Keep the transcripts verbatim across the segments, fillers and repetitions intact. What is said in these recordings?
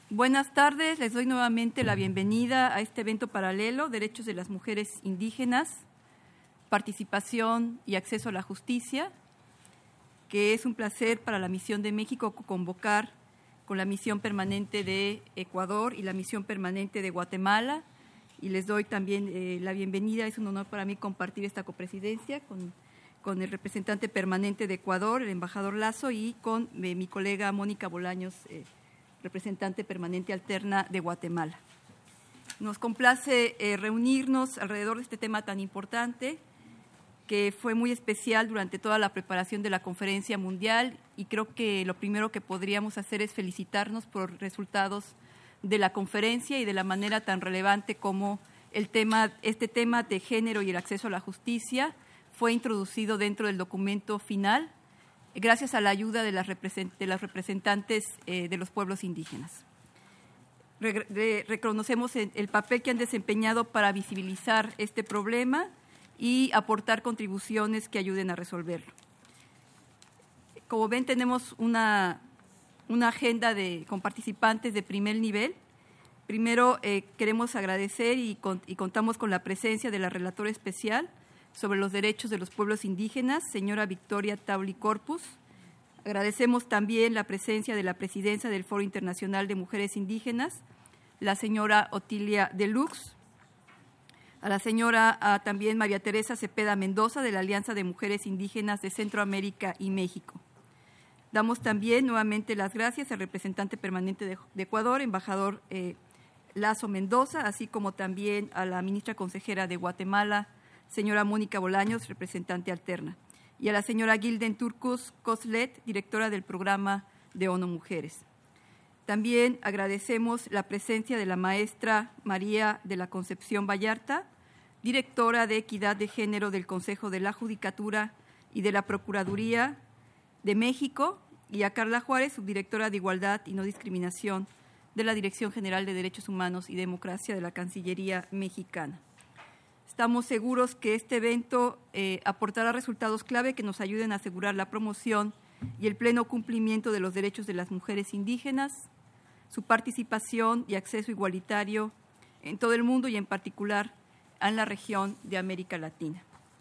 Buenas tardes, les doy nuevamente la bienvenida a este evento paralelo, Derechos de las Mujeres Indígenas, Participación y Acceso a la Justicia, que es un placer para la Misión de México convocar con la Misión Permanente de Ecuador y la Misión Permanente de Guatemala, y les doy también eh, la bienvenida. Es un honor para mí compartir esta copresidencia con, con el representante permanente de Ecuador, el embajador Lazo, y con eh, mi colega Mónica Bolaños, eh, representante permanente alterna de Guatemala. Nos complace eh, reunirnos alrededor de este tema tan importante, que fue muy especial durante toda la preparación de la conferencia mundial, y creo que lo primero que podríamos hacer es felicitarnos por los resultados de la conferencia y de la manera tan relevante como el tema, este tema de género y el acceso a la justicia fue introducido dentro del documento final, gracias a la ayuda de las, represent de las representantes eh, de los pueblos indígenas. Re re reconocemos el, el papel que han desempeñado para visibilizar este problema y aportar contribuciones que ayuden a resolverlo. Como ven, tenemos una, una agenda de, con participantes de primer nivel. Primero, eh, queremos agradecer y, con, y contamos con la presencia de la relatora especial sobre los derechos de los pueblos indígenas, señora Victoria Tauli Corpus. Agradecemos también la presencia de la presidencia del Foro Internacional de Mujeres Indígenas, la señora Otilia Deluxe, a la señora a, también María Teresa Cepeda Mendoza, de la Alianza de Mujeres Indígenas de Centroamérica y México. Damos también nuevamente las gracias al representante permanente de, de Ecuador, embajador eh, Lazo Mendoza, así como también a la ministra consejera de Guatemala, señora Mónica Bolaños, representante alterna, y a la señora Gilden Turcus Coslet, directora del programa de ONU Mujeres. También agradecemos la presencia de la maestra María de la Concepción Vallarta, directora de Equidad de Género del Consejo de la Judicatura y de la Procuraduría de México, y a Carla Juárez, subdirectora de Igualdad y No Discriminación de la Dirección General de Derechos Humanos y Democracia de la Cancillería Mexicana. Estamos seguros que este evento eh, aportará resultados clave que nos ayuden a asegurar la promoción y el pleno cumplimiento de los derechos de las mujeres indígenas, su participación y acceso igualitario en todo el mundo y en particular en la región de América Latina.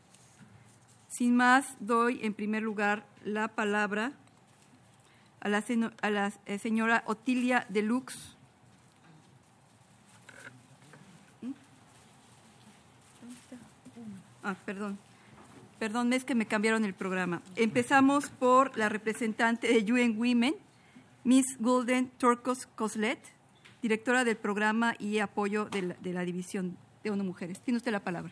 Sin más, doy en primer lugar la palabra a la, a la señora Otilia Deluxe. Ah, perdón. Perdón, es que me cambiaron el programa. Empezamos por la representante de U N Women, Miss Gilden Turcus Coslet, directora del programa y apoyo de la, de la División de ONU Mujeres. Tiene usted la palabra.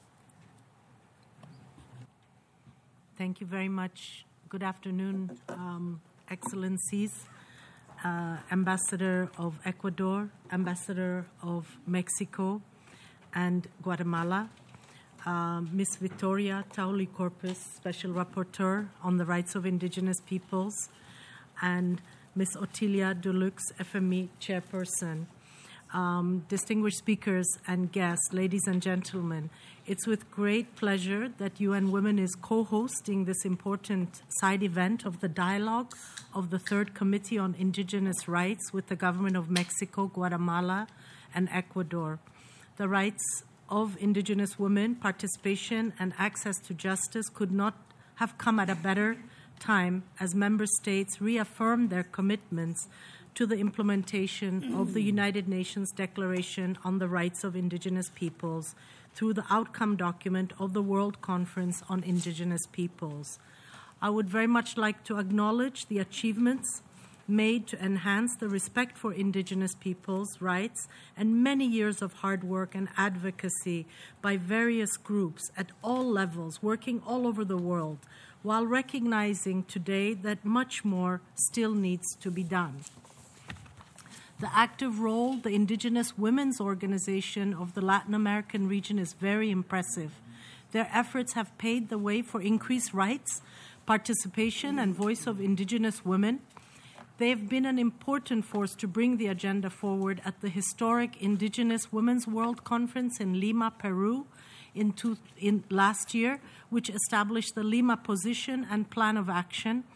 Thank you very much. Good afternoon, um, Excellencies, uh, Ambassador of Ecuador, Ambassador of Mexico and Guatemala, uh, Miss Victoria Tauli Corpus, Special Rapporteur on the Rights of Indigenous Peoples, and Miss Otilia Deluxe, F M E Chairperson. Um, distinguished speakers and guests, ladies and gentlemen, it's with great pleasure that U N Women is co-hosting this important side event of the dialogue of the Third Committee on Indigenous Rights with the Government of Mexico, Guatemala, and Ecuador. The rights of indigenous women, participation, and access to justice could not have come at a better time as member states reaffirmed their commitments to the implementation of the United Nations Declaration on the Rights of Indigenous Peoples through the outcome document of the World Conference on Indigenous Peoples. I would very much like to acknowledge the achievements made to enhance the respect for Indigenous peoples' rights and many years of hard work and advocacy by various groups at all levels, working all over the world, while recognizing today that much more still needs to be done. The active role the Indigenous Women's Organization of the Latin American region is very impressive. Their efforts have paved the way for increased rights, participation, and voice of Indigenous women. They have been an important force to bring the agenda forward at the historic Indigenous Women's World Conference in Lima, Peru, in, two, in last year, which established the Lima position and plan of action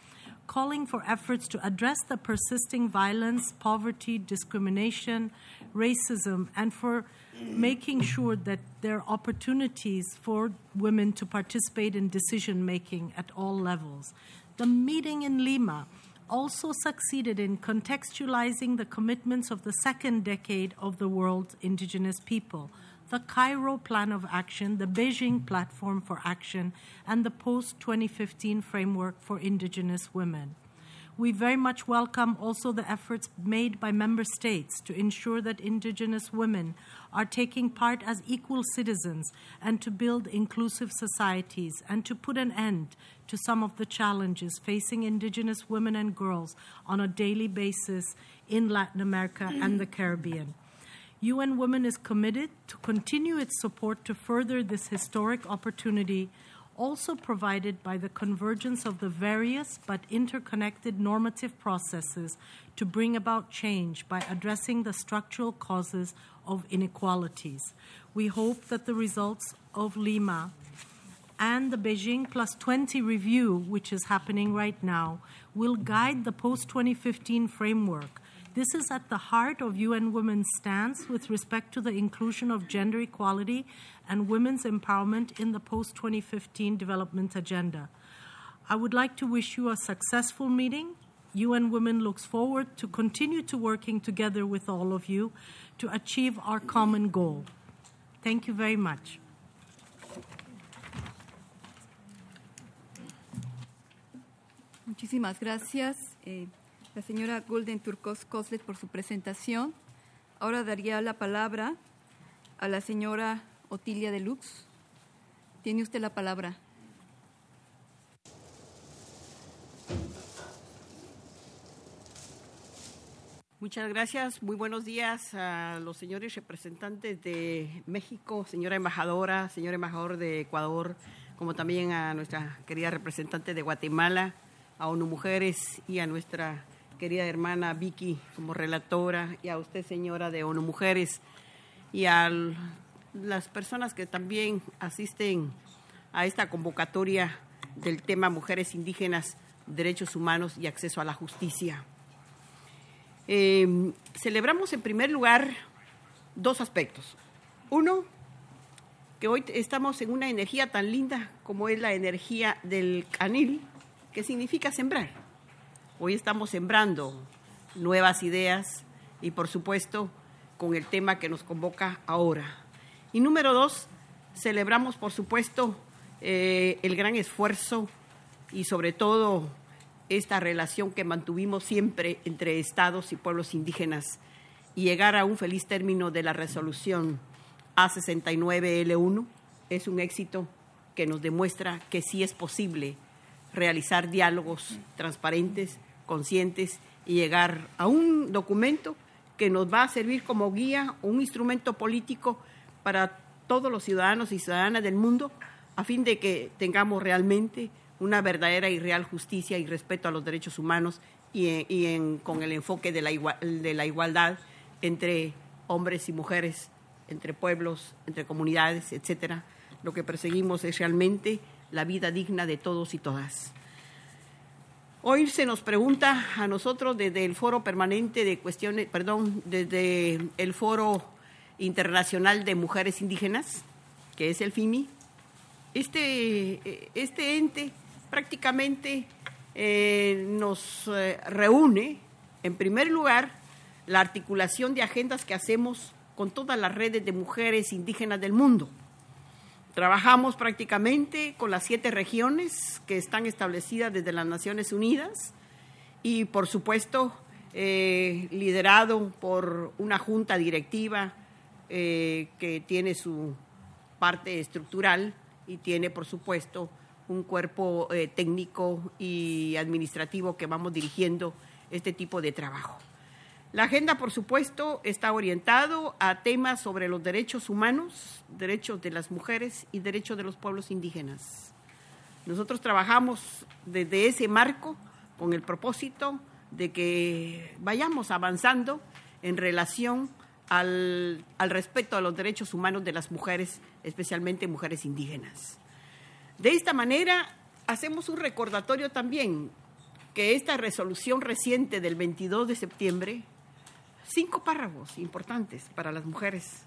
calling for efforts to address the persisting violence, poverty, discrimination, racism, and for making sure that there are opportunities for women to participate in decision-making at all levels. The meeting in Lima also succeeded in contextualizing the commitments of the second decade of the world's indigenous people, the Cairo Plan of Action, the Beijing Platform for Action, and the post twenty fifteen Framework for Indigenous Women. We very much welcome also the efforts made by member states to ensure that indigenous women are taking part as equal citizens and to build inclusive societies and to put an end to some of the challenges facing indigenous women and girls on a daily basis in Latin America and the Caribbean. U N Women is committed to continue its support to further this historic opportunity, also provided by the convergence of the various but interconnected normative processes to bring about change by addressing the structural causes of inequalities. We hope that the results of Lima and the Beijing Plus twenty review, which is happening right now, will guide the post twenty fifteen framework. This is at the heart of U N Women's stance with respect to the inclusion of gender equality and women's empowerment in the post twenty fifteen development agenda. I would like to wish you a successful meeting. U N Women looks forward to continue to working together with all of you to achieve our common goal. Thank you very much. Muchísimas gracias, eh, la señora Golden Turcos Coslet, por su presentación. Ahora daría la palabra a la señora Otilia Deluxe. Tiene usted la palabra. Muchas gracias. Muy buenos días a los señores representantes de México, señora embajadora, señor embajador de Ecuador, como también a nuestra querida representante de Guatemala, a ONU Mujeres y a nuestra querida hermana Vicky como relatora, y a usted, señora de ONU Mujeres, y a las personas que también asisten a esta convocatoria del tema Mujeres Indígenas, Derechos Humanos y Acceso a la Justicia. Eh, celebramos en primer lugar dos aspectos. Uno, que hoy estamos en una energía tan linda como es la energía del canil, que significa sembrar. Hoy estamos sembrando nuevas ideas y, por supuesto, con el tema que nos convoca ahora. Y número dos, celebramos, por supuesto, eh, el gran esfuerzo y, sobre todo, esta relación que mantuvimos siempre entre estados y pueblos indígenas y llegar a un feliz término de la resolución A sesenta y nueve L uno es un éxito que nos demuestra que sí es posible realizar diálogos transparentes, conscientes y llegar a un documento que nos va a servir como guía, un instrumento político para todos los ciudadanos y ciudadanas del mundo a fin de que tengamos realmente una verdadera y real justicia y respeto a los derechos humanos y, y en, con el enfoque de la, igual, de la igualdad entre hombres y mujeres, entre pueblos, entre comunidades, etcétera. Lo que perseguimos es realmente la vida digna de todos y todas. Hoy se nos pregunta a nosotros desde el Foro Permanente de Cuestiones, perdón, desde el Foro Internacional de Mujeres Indígenas, que es el F I M I, este, este ente prácticamente eh, nos eh, reúne, en primer lugar, la articulación de agendas que hacemos con todas las redes de mujeres indígenas del mundo. Trabajamos prácticamente con las siete regiones que están establecidas desde las Naciones Unidas y, por supuesto, eh, liderado por una junta directiva eh, que tiene su parte estructural y tiene, por supuesto, un cuerpo eh, técnico y administrativo que vamos dirigiendo este tipo de trabajo. La agenda, por supuesto, está orientado a temas sobre los derechos humanos, derechos de las mujeres y derechos de los pueblos indígenas. Nosotros trabajamos desde ese marco con el propósito de que vayamos avanzando en relación al, al respeto a los derechos humanos de las mujeres, especialmente mujeres indígenas. De esta manera, hacemos un recordatorio también que esta resolución reciente del veintidós de septiembre, cinco párrafos importantes para las mujeres.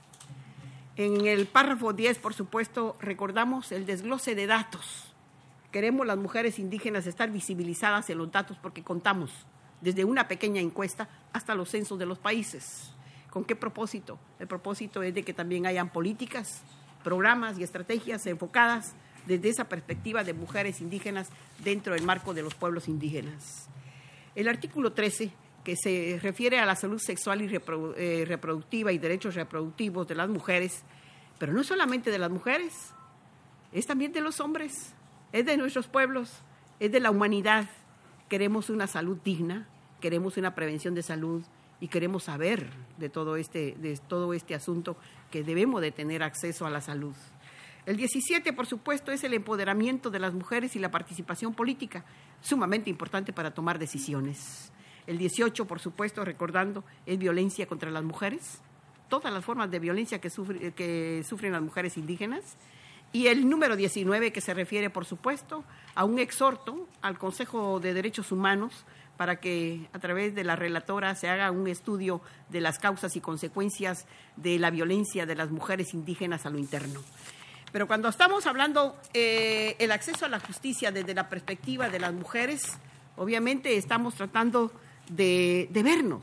En el párrafo diez, por supuesto, recordamos el desglose de datos. Queremos las mujeres indígenas estar visibilizadas en los datos porque contamos desde una pequeña encuesta hasta los censos de los países. ¿Con qué propósito? El propósito es de que también hayan políticas, programas y estrategias enfocadas desde esa perspectiva de mujeres indígenas dentro del marco de los pueblos indígenas. El artículo trece, que se refiere a la salud sexual y reprodu- eh, reproductiva y derechos reproductivos de las mujeres, pero no solamente de las mujeres, es también de los hombres, es de nuestros pueblos, es de la humanidad. Queremos una salud digna, queremos una prevención de salud y queremos saber de todo este, de todo este asunto, que debemos de tener acceso a la salud. El diecisiete, por supuesto, es el empoderamiento de las mujeres y la participación política, sumamente importante para tomar decisiones. El dieciocho, por supuesto, recordando, es violencia contra las mujeres, todas las formas de violencia que, sufre, que sufren las mujeres indígenas. Y el número diecinueve, que se refiere, por supuesto, a un exhorto al Consejo de Derechos Humanos para que a través de la relatora se haga un estudio de las causas y consecuencias de la violencia de las mujeres indígenas a lo interno. Pero cuando estamos hablando eh, el acceso a la justicia desde la perspectiva de las mujeres, obviamente estamos tratando de, de vernos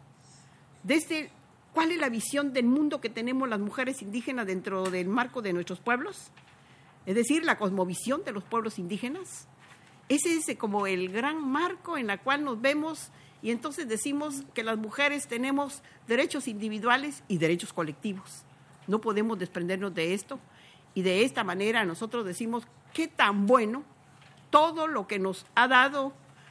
desde cuál es la visión del mundo que tenemos las mujeres indígenas dentro del marco de nuestros pueblos, es decir, la cosmovisión de los pueblos indígenas. Ese es como el gran marco en el cual nos vemos, y entonces decimos que las mujeres tenemos derechos individuales y derechos colectivos. No podemos desprendernos de esto, y de esta manera nosotros decimos qué tan bueno todo lo que nos ha dado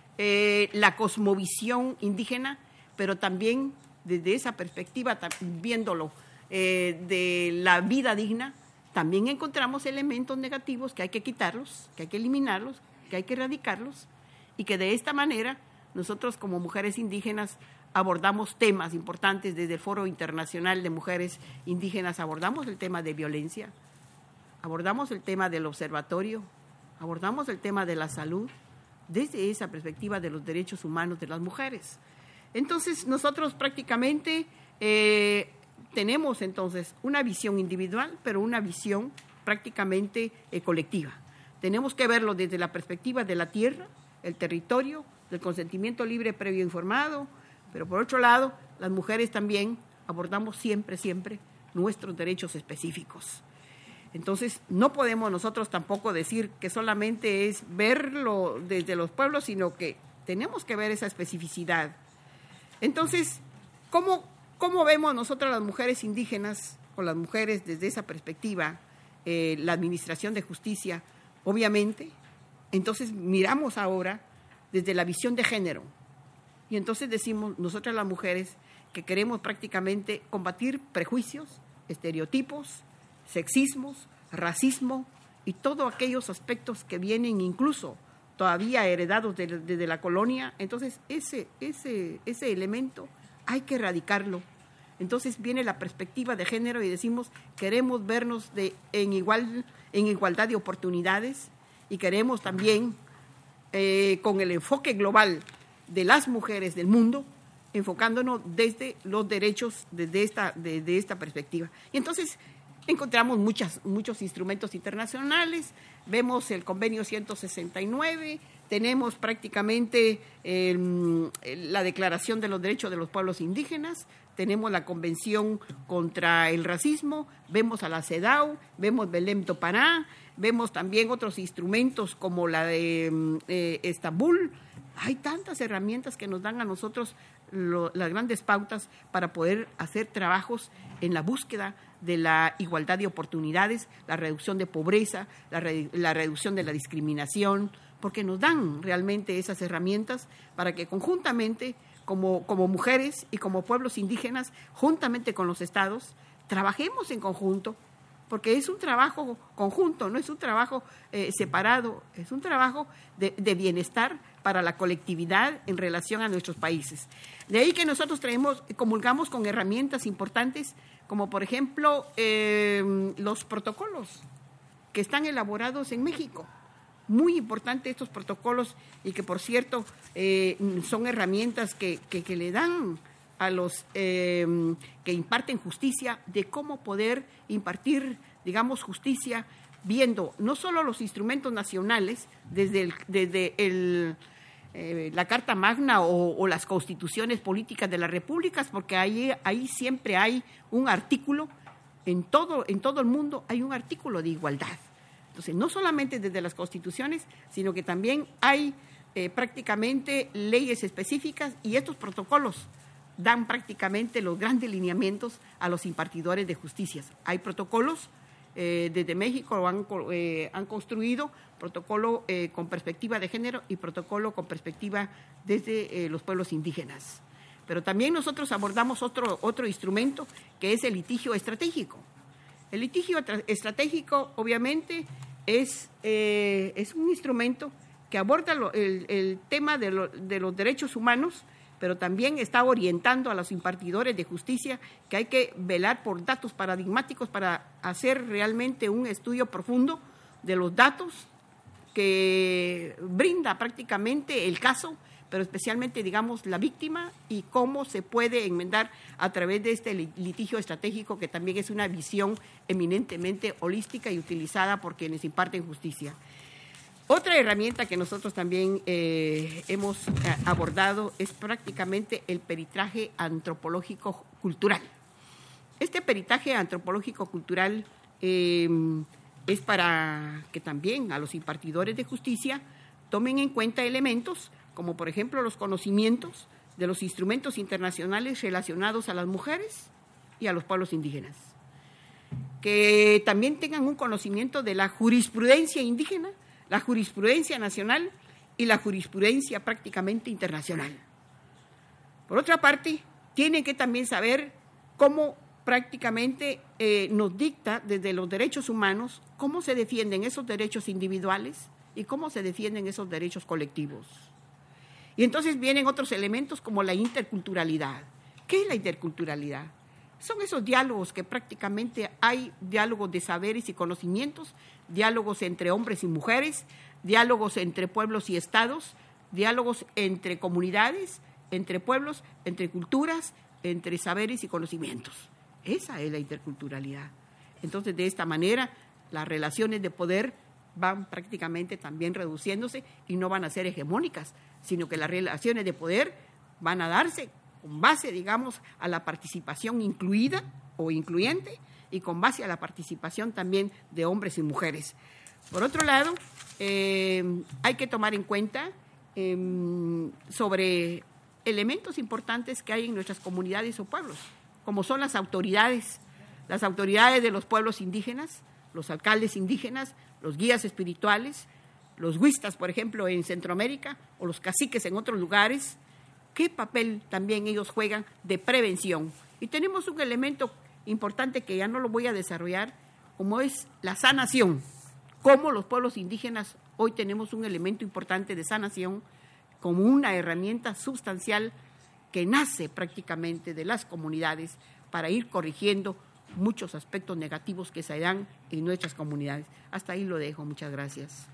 eh, la cosmovisión indígena, pero también desde esa perspectiva, viéndolo eh, de la vida digna, también encontramos elementos negativos que hay que quitarlos, que hay que eliminarlos, que hay que erradicarlos, y que de esta manera nosotros como mujeres indígenas abordamos temas importantes. Desde el Foro Internacional de Mujeres Indígenas abordamos el tema de violencia, abordamos el tema del observatorio, abordamos el tema de la salud, desde esa perspectiva de los derechos humanos de las mujeres. Entonces, nosotros prácticamente eh, tenemos entonces una visión individual, pero una visión prácticamente eh, colectiva. Tenemos que verlo desde la perspectiva de la tierra, el territorio, del consentimiento libre, previo, informado, pero por otro lado, las mujeres también abordamos siempre, siempre nuestros derechos específicos. Entonces, no podemos nosotros tampoco decir que solamente es verlo desde los pueblos, sino que tenemos que ver esa especificidad. Entonces, ¿cómo, cómo vemos nosotros las mujeres indígenas o las mujeres desde esa perspectiva, eh, la administración de justicia? Obviamente, entonces miramos ahora desde la visión de género. Y entonces decimos nosotras las mujeres que queremos prácticamente combatir prejuicios, estereotipos, sexismos, racismo y todos aquellos aspectos que vienen incluso todavía heredados desde de, de la colonia. Entonces ese, ese, ese elemento hay que erradicarlo. Entonces viene la perspectiva de género y decimos queremos vernos de, en, igual, en igualdad de oportunidades, y queremos también eh, con el enfoque global de las mujeres del mundo, enfocándonos desde los derechos, desde esta, desde esta perspectiva. Y entonces encontramos muchas, muchos instrumentos internacionales, vemos el convenio ciento sesenta y nueve, tenemos prácticamente eh, la Declaración de los Derechos de los Pueblos Indígenas, tenemos la Convención contra el Racismo, vemos a la CEDAW, vemos Belém do Pará, vemos también otros instrumentos como la de eh, Estambul. Hay tantas herramientas que nos dan a nosotros lo, las grandes pautas para poder hacer trabajos en la búsqueda de la igualdad de oportunidades, la reducción de pobreza, la, re, la reducción de la discriminación, porque nos dan realmente esas herramientas para que conjuntamente, como, como mujeres y como pueblos indígenas, juntamente con los estados, trabajemos en conjunto, porque es un trabajo conjunto, no es un trabajo eh, separado, es un trabajo de, de bienestar para la colectividad en relación a nuestros países. De ahí que nosotros traemos, comulgamos con herramientas importantes, como por ejemplo eh, los protocolos que están elaborados en México. muy importante estos protocolos y que, por cierto, eh, son herramientas que, que, que le dan a los eh, que imparten justicia de cómo poder impartir, digamos, justicia, viendo no solo los instrumentos nacionales, desde, el, desde el, eh, la Carta Magna o, o las constituciones políticas de las repúblicas, porque ahí, ahí siempre hay un artículo, en todo, en todo el mundo hay un artículo de igualdad. Entonces, no solamente desde las constituciones, sino que también hay eh, prácticamente leyes específicas y estos protocolos dan prácticamente los grandes lineamientos a los impartidores de justicias. Hay protocolos, eh, desde México han, eh, han construido protocolo eh, con perspectiva de género y protocolo con perspectiva desde eh, los pueblos indígenas. Pero también nosotros abordamos otro, otro instrumento que es el litigio estratégico. El litigio estratégico, obviamente, es, eh, es un instrumento que aborda lo, el, el tema de, lo, de los derechos humanos, pero también está orientando a los impartidores de justicia que hay que velar por datos paradigmáticos para hacer realmente un estudio profundo de los datos que brinda prácticamente el caso, pero especialmente, digamos, la víctima y cómo se puede enmendar a través de este litigio estratégico, que también es una visión eminentemente holística y utilizada por quienes imparten justicia. Otra herramienta que nosotros también eh, hemos abordado es prácticamente el peritaje antropológico cultural. Este peritaje antropológico cultural eh, es para que también a los impartidores de justicia tomen en cuenta elementos como por ejemplo los conocimientos de los instrumentos internacionales relacionados a las mujeres y a los pueblos indígenas, que también tengan un conocimiento de la jurisprudencia indígena, la jurisprudencia nacional y la jurisprudencia prácticamente internacional. Por otra parte, tienen que también saber cómo prácticamente eh, nos dicta desde los derechos humanos, cómo se defienden esos derechos individuales y cómo se defienden esos derechos colectivos. Y entonces vienen otros elementos como la interculturalidad. ¿Qué es la interculturalidad? Son esos diálogos que prácticamente hay diálogos de saberes y conocimientos, diálogos entre hombres y mujeres, diálogos entre pueblos y estados, diálogos entre comunidades, entre pueblos, entre culturas, entre saberes y conocimientos. Esa es la interculturalidad. Entonces, de esta manera, las relaciones de poder van prácticamente también reduciéndose y no van a ser hegemónicas, sino que las relaciones de poder van a darse con base, digamos, a la participación incluida o incluyente y con base a la participación también de hombres y mujeres. Por otro lado, eh, hay que tomar en cuenta eh, sobre elementos importantes que hay en nuestras comunidades o pueblos, como son las autoridades, las autoridades de los pueblos indígenas, los alcaldes indígenas, los guías espirituales, los huistas, por ejemplo, en Centroamérica, o los caciques en otros lugares, qué papel también ellos juegan de prevención. Y tenemos un elemento importante que ya no lo voy a desarrollar, como es la sanación. Cómo los pueblos indígenas hoy tenemos un elemento importante de sanación como una herramienta sustancial que nace prácticamente de las comunidades para ir corrigiendo muchos aspectos negativos que se dan en nuestras comunidades. Hasta ahí lo dejo. Muchas gracias.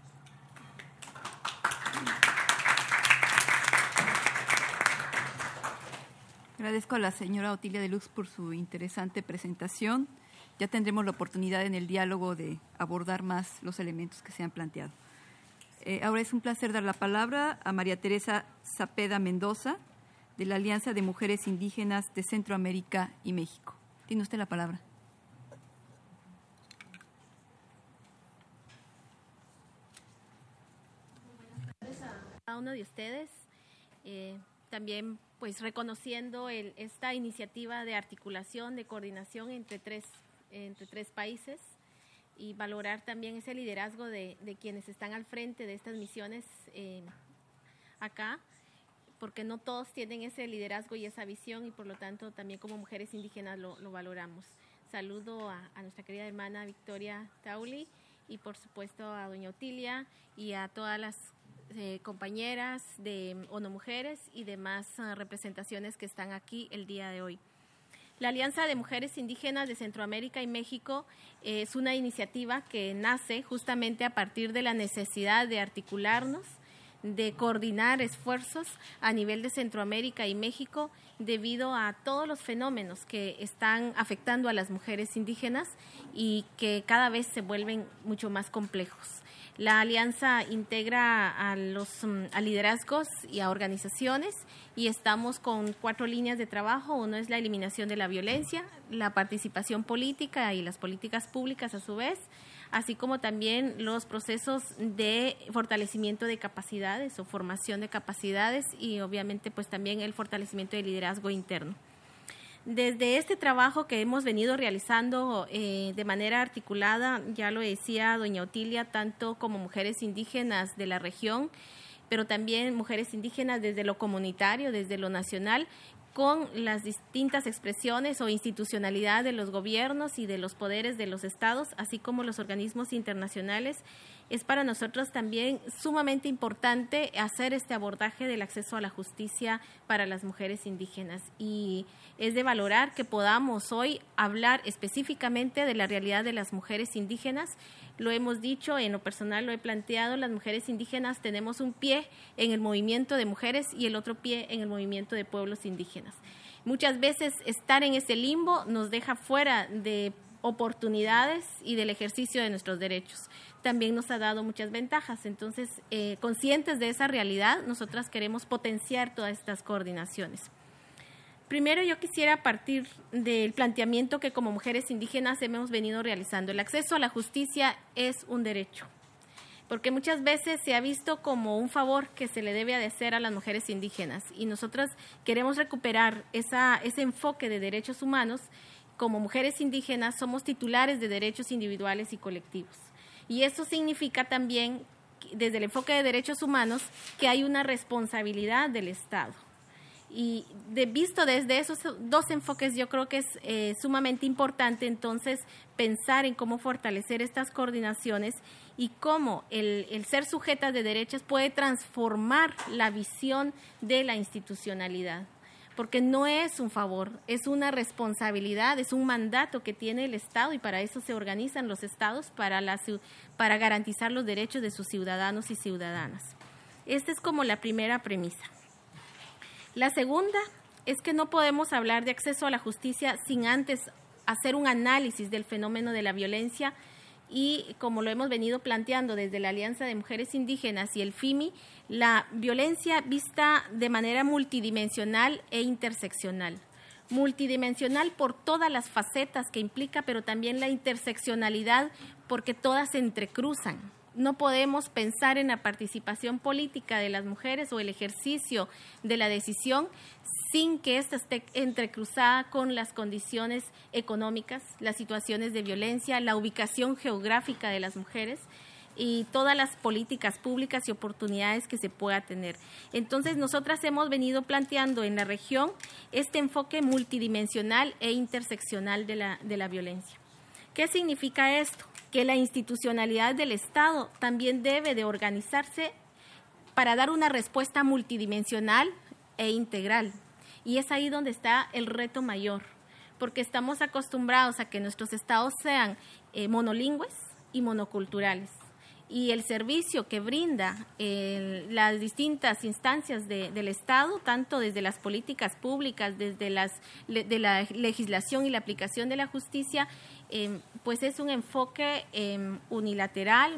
Agradezco a la señora Otilia de Lux por su interesante presentación. Ya tendremos la oportunidad en el diálogo de abordar más los elementos que se han planteado. Eh, ahora es un placer dar la palabra a María Teresa Zapeda Mendoza, de la Alianza de Mujeres Indígenas de Centroamérica y México. Tiene usted la palabra. A uno de ustedes, eh, también pues reconociendo el, esta iniciativa de articulación, de coordinación entre tres, entre tres países y valorar también ese liderazgo de, de quienes están al frente de estas misiones eh, acá, porque no todos tienen ese liderazgo y esa visión y por lo tanto también como mujeres indígenas lo, lo valoramos. Saludo a, a nuestra querida hermana Victoria Tauli y por supuesto a doña Otilia y a todas las Eh, compañeras de ONU Mujeres y demás uh, representaciones que están aquí el día de hoy. La Alianza de Mujeres Indígenas de Centroamérica y México eh, es una iniciativa que nace justamente a partir de la necesidad de articularnos, de coordinar esfuerzos a nivel de Centroamérica y México debido a todos los fenómenos que están afectando a las mujeres indígenas y que cada vez se vuelven mucho más complejos. La alianza integra a los a liderazgos y a organizaciones y estamos con cuatro líneas de trabajo. Uno es la eliminación de la violencia, la participación política y las políticas públicas a su vez, así como también los procesos de fortalecimiento de capacidades o formación de capacidades y obviamente pues también el fortalecimiento del liderazgo interno. Desde este trabajo que hemos venido realizando eh, de manera articulada, ya lo decía doña Otilia, tanto como mujeres indígenas de la región, pero también mujeres indígenas desde lo comunitario, desde lo nacional, con las distintas expresiones o institucionalidad de los gobiernos y de los poderes de los estados, así como los organismos internacionales, es para nosotros también sumamente importante hacer este abordaje del acceso a la justicia para las mujeres indígenas. Y es de valorar que podamos hoy hablar específicamente de la realidad de las mujeres indígenas. Lo hemos dicho, en lo personal lo he planteado, las mujeres indígenas tenemos un pie en el movimiento de mujeres y el otro pie en el movimiento de pueblos indígenas. Muchas veces estar en ese limbo nos deja fuera de oportunidades y del ejercicio de nuestros derechos. También nos ha dado muchas ventajas. Entonces, eh, conscientes de esa realidad, nosotras queremos potenciar todas estas coordinaciones. Primero, yo quisiera partir del planteamiento que como mujeres indígenas hemos venido realizando. El acceso a la justicia es un derecho, porque muchas veces se ha visto como un favor que se le debe de hacer a las mujeres indígenas y nosotras queremos recuperar esa, ese enfoque de derechos humanos. Como mujeres indígenas somos titulares de derechos individuales y colectivos. Y eso significa también, desde el enfoque de derechos humanos, que hay una responsabilidad del Estado. Y de, visto desde esos dos enfoques, yo creo que es eh, sumamente importante entonces pensar en cómo fortalecer estas coordinaciones y cómo el, el ser sujetas de derechos puede transformar la visión de la institucionalidad. Porque no es un favor, es una responsabilidad, es un mandato que tiene el Estado y para eso se organizan los estados, para, la, para garantizar los derechos de sus ciudadanos y ciudadanas. Esta es como la primera premisa. La segunda es que no podemos hablar de acceso a la justicia sin antes hacer un análisis del fenómeno de la violencia y, como lo hemos venido planteando desde la Alianza de Mujeres Indígenas y el F I M I, la violencia vista de manera multidimensional e interseccional. Multidimensional por todas las facetas que implica, pero también la interseccionalidad porque todas se entrecruzan. No podemos pensar en la participación política de las mujeres o el ejercicio de la decisión sin que ésta esté entrecruzada con las condiciones económicas, las situaciones de violencia, la ubicación geográfica de las mujeres y todas las políticas públicas y oportunidades que se pueda tener. Entonces, nosotras hemos venido planteando en la región este enfoque multidimensional e interseccional de la, de la violencia. ¿Qué significa esto? Que la institucionalidad del Estado también debe de organizarse para dar una respuesta multidimensional e integral. Y es ahí donde está el reto mayor, porque estamos acostumbrados a que nuestros estados sean eh, monolingües y monoculturales. Y el servicio que brinda eh, las distintas instancias de, del Estado, tanto desde las políticas públicas, desde las, de la legislación y la aplicación de la justicia, eh, pues es un enfoque eh, unilateral,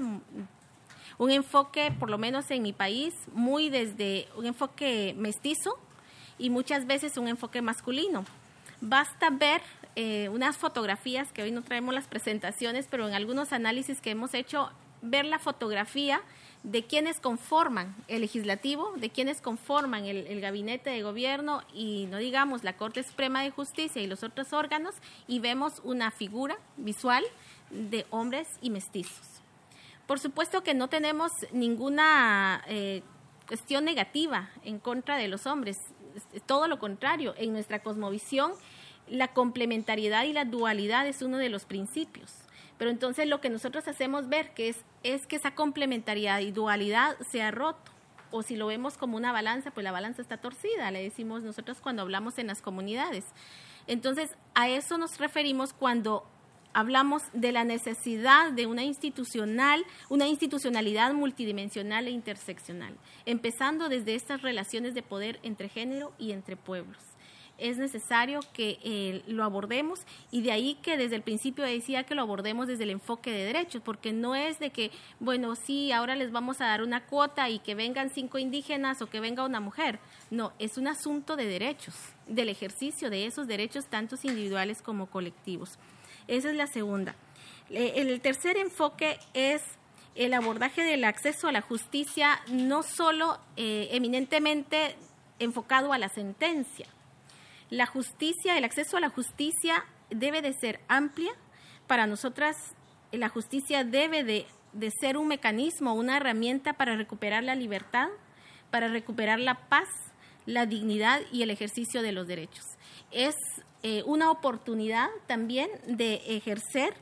un enfoque, por lo menos en mi país, muy desde un enfoque mestizo y muchas veces un enfoque masculino. Basta ver eh, unas fotografías, que hoy no traemos las presentaciones, pero en algunos análisis que hemos hecho, ver la fotografía de quienes conforman el legislativo, de quienes conforman el, el gabinete de gobierno y no digamos la Corte Suprema de Justicia y los otros órganos y vemos una figura visual de hombres y mestizos. Por supuesto que no tenemos ninguna eh, cuestión negativa en contra de los hombres, todo lo contrario, en nuestra cosmovisión la complementariedad y la dualidad es uno de los principios. Pero entonces lo que nosotros hacemos ver que es, es que esa complementariedad y dualidad se ha roto. O si lo vemos como una balanza, pues la balanza está torcida, le decimos nosotros cuando hablamos en las comunidades. Entonces, a eso nos referimos cuando hablamos de la necesidad de una institucional, una institucionalidad multidimensional e interseccional, empezando desde estas relaciones de poder entre género y entre pueblos. Es necesario que eh, lo abordemos, y de ahí que desde el principio decía que lo abordemos desde el enfoque de derechos, porque no es de que, bueno, sí, ahora les vamos a dar una cuota y que vengan cinco indígenas o que venga una mujer. No, es un asunto de derechos, del ejercicio de esos derechos, tanto individuales como colectivos. Esa es la segunda. El tercer enfoque es el abordaje del acceso a la justicia, no solo eh, eminentemente enfocado a la sentencia. La justicia, el acceso a la justicia debe de ser amplia. Para nosotras, la justicia debe de, de ser un mecanismo, una herramienta para recuperar la libertad, para recuperar la paz, la dignidad y el ejercicio de los derechos. Es eh, una oportunidad también de ejercer,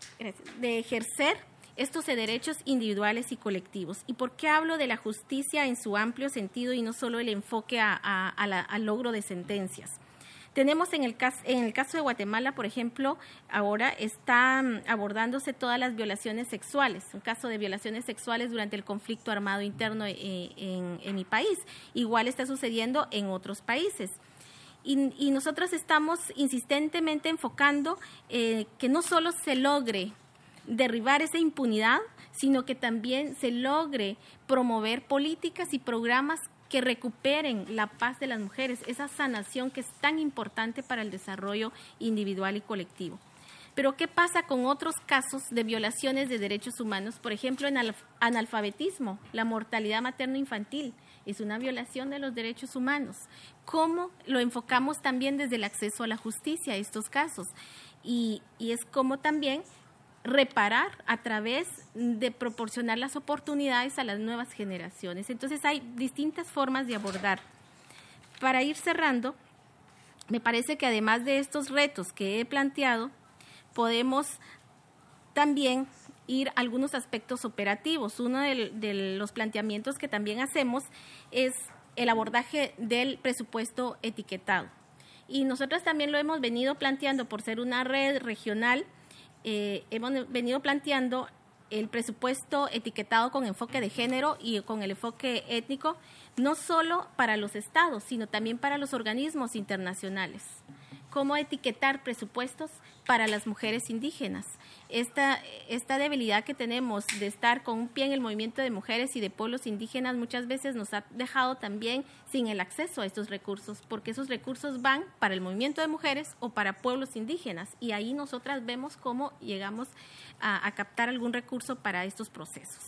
de ejercer estos derechos individuales y colectivos. ¿Y por qué hablo de la justicia en su amplio sentido y no solo el enfoque a, a, a la, al logro de sentencias? Tenemos en el, caso, en el caso de Guatemala, por ejemplo, ahora están abordándose todas las violaciones sexuales, un caso de violaciones sexuales durante el conflicto armado interno en, en, en mi país. Igual está sucediendo en otros países. Y, y nosotros estamos insistentemente enfocando eh, que no solo se logre derribar esa impunidad, sino que también se logre promover políticas y programas que recuperen la paz de las mujeres, esa sanación que es tan importante para el desarrollo individual y colectivo. Pero ¿qué pasa con otros casos de violaciones de derechos humanos? Por ejemplo, en analfabetismo, la mortalidad materno-infantil es una violación de los derechos humanos. ¿Cómo lo enfocamos también desde el acceso a la justicia a estos casos? Y, y es como también reparar a través de proporcionar las oportunidades a las nuevas generaciones. Entonces hay distintas formas de abordar. Para ir cerrando, me parece que además de estos retos que he planteado, podemos también ir a algunos aspectos operativos. Uno de, de los planteamientos que también hacemos es el abordaje del presupuesto etiquetado. Y nosotros también lo hemos venido planteando por ser una red regional. Eh, hemos venido planteando el presupuesto etiquetado con enfoque de género y con el enfoque étnico, no solo para los estados, sino también para los organismos internacionales. ¿Cómo etiquetar presupuestos para las mujeres indígenas? Esta, esta debilidad que tenemos de estar con un pie en el movimiento de mujeres y de pueblos indígenas muchas veces nos ha dejado también sin el acceso a estos recursos, porque esos recursos van para el movimiento de mujeres o para pueblos indígenas, y ahí nosotras vemos cómo llegamos a, a captar algún recurso para estos procesos.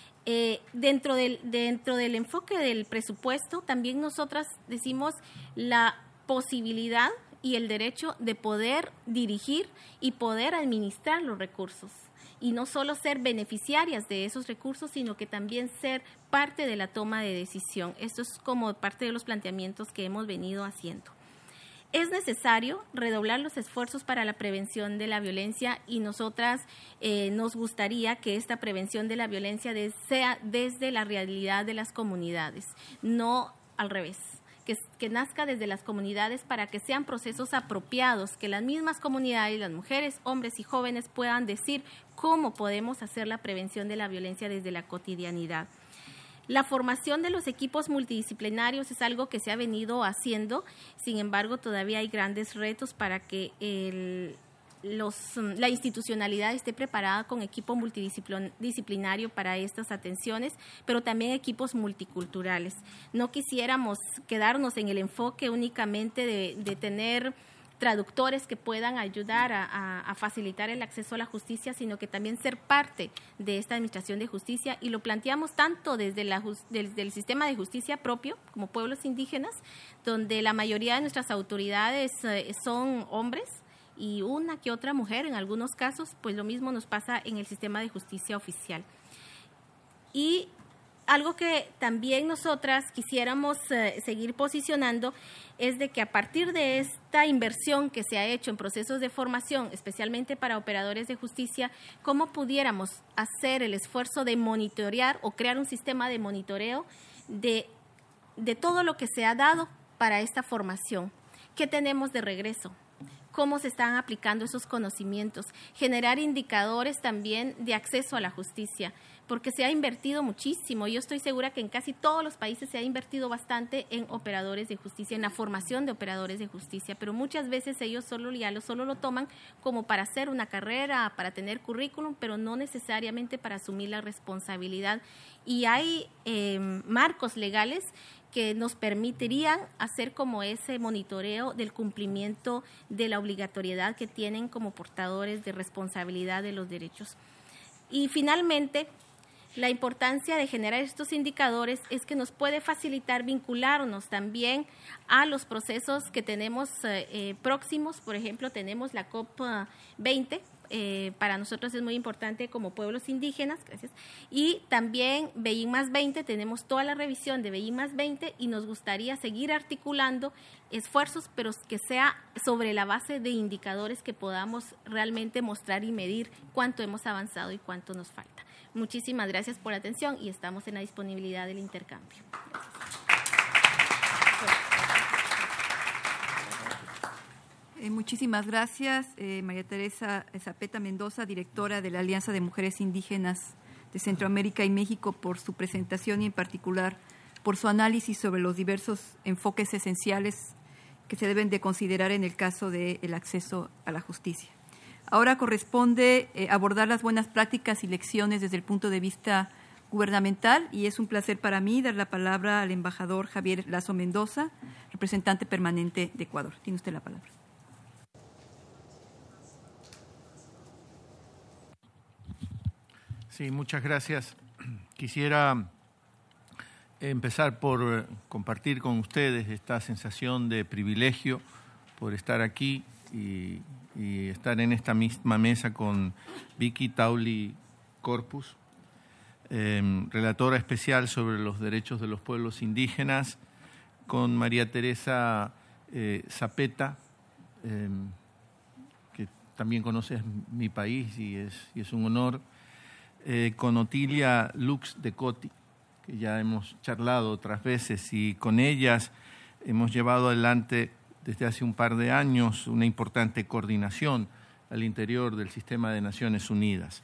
Eh, dentro, del, dentro del enfoque del presupuesto, también nosotras decimos la posibilidad y el derecho de poder dirigir y poder administrar los recursos, y no solo ser beneficiarias de esos recursos, sino que también ser parte de la toma de decisión. Esto es como parte de los planteamientos que hemos venido haciendo. Es necesario redoblar los esfuerzos para la prevención de la violencia, y nosotras eh, nos gustaría que esta prevención de la violencia de, sea desde la realidad de las comunidades, no al revés. Que, que nazca desde las comunidades para que sean procesos apropiados, que las mismas comunidades, las mujeres, hombres y jóvenes puedan decir cómo podemos hacer la prevención de la violencia desde la cotidianidad. La formación de los equipos multidisciplinarios es algo que se ha venido haciendo, sin embargo todavía hay grandes retos para que el Los, la institucionalidad esté preparada con equipo multidisciplinario para estas atenciones, pero también equipos multiculturales. No quisiéramos quedarnos en el enfoque únicamente de, de tener traductores que puedan ayudar a, a, a facilitar el acceso a la justicia, sino que también ser parte de esta administración de justicia, y lo planteamos tanto desde, la, desde el sistema de justicia propio, como pueblos indígenas, donde la mayoría de nuestras autoridades eh, son hombres, y una que otra mujer en algunos casos, pues lo mismo nos pasa en el sistema de justicia oficial. Y algo que también nosotras quisiéramos eh, seguir posicionando es de que a partir de esta inversión que se ha hecho en procesos de formación, especialmente para operadores de justicia, cómo pudiéramos hacer el esfuerzo de monitorear o crear un sistema de monitoreo de, de todo lo que se ha dado para esta formación. ¿Qué tenemos de regreso? cómo se están aplicando esos conocimientos, generar indicadores también de acceso a la justicia, porque se ha invertido muchísimo. Yo estoy segura que en casi todos los países se ha invertido bastante en operadores de justicia, en la formación de operadores de justicia, pero muchas veces ellos solo, ya lo, solo lo toman como para hacer una carrera, para tener currículum, pero no necesariamente para asumir la responsabilidad. Y hay eh, marcos legales que nos permitirían hacer como ese monitoreo del cumplimiento de la obligatoriedad que tienen como portadores de responsabilidad de los derechos. Y finalmente, la importancia de generar estos indicadores es que nos puede facilitar vincularnos también a los procesos que tenemos eh, eh, próximos. Por ejemplo, tenemos la COP veinte, eh, para nosotros es muy importante como pueblos indígenas, gracias, y también BEIN más veinte, tenemos toda la revisión de BEIN más veinte y nos gustaría seguir articulando esfuerzos, pero que sea sobre la base de indicadores que podamos realmente mostrar y medir cuánto hemos avanzado y cuánto nos falta. Muchísimas gracias por la atención y estamos en la disponibilidad del intercambio. Eh, muchísimas gracias, eh, María Teresa Zapeta Mendoza, directora de la Alianza de Mujeres Indígenas de Centroamérica y México, por su presentación y en particular por su análisis sobre los diversos enfoques esenciales que se deben de considerar en el caso del acceso a la justicia. Ahora corresponde eh, abordar las buenas prácticas y lecciones desde el punto de vista gubernamental, y es un placer para mí dar la palabra al embajador Javier Lazo Mendoza, representante permanente de Ecuador. Tiene usted la palabra. Sí, muchas gracias. Quisiera empezar por compartir con ustedes esta sensación de privilegio por estar aquí y, y estar en esta misma mesa con Vicky Tauli Corpus, eh, relatora especial sobre los derechos de los pueblos indígenas, con María Teresa eh, Zapeta, eh, que también conoces mi país y es, y es un honor, eh, con Otilia Lux de Coti, que ya hemos charlado otras veces, y con ellas hemos llevado adelante desde hace un par de años una importante coordinación al interior del sistema de Naciones Unidas.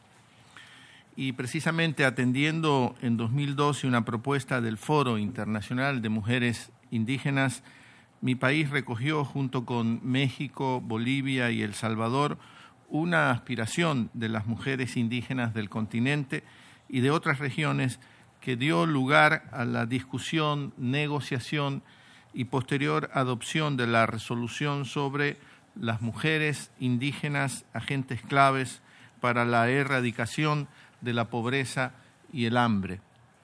Y precisamente atendiendo en dos mil doce una propuesta del Foro Internacional de Mujeres Indígenas, mi país recogió junto con México, Bolivia y El Salvador una aspiración de las mujeres indígenas del continente y de otras regiones que dio lugar a la discusión, negociación y posterior adopción de la resolución sobre las mujeres indígenas, agentes claves para la erradicación de la pobreza y el hambre,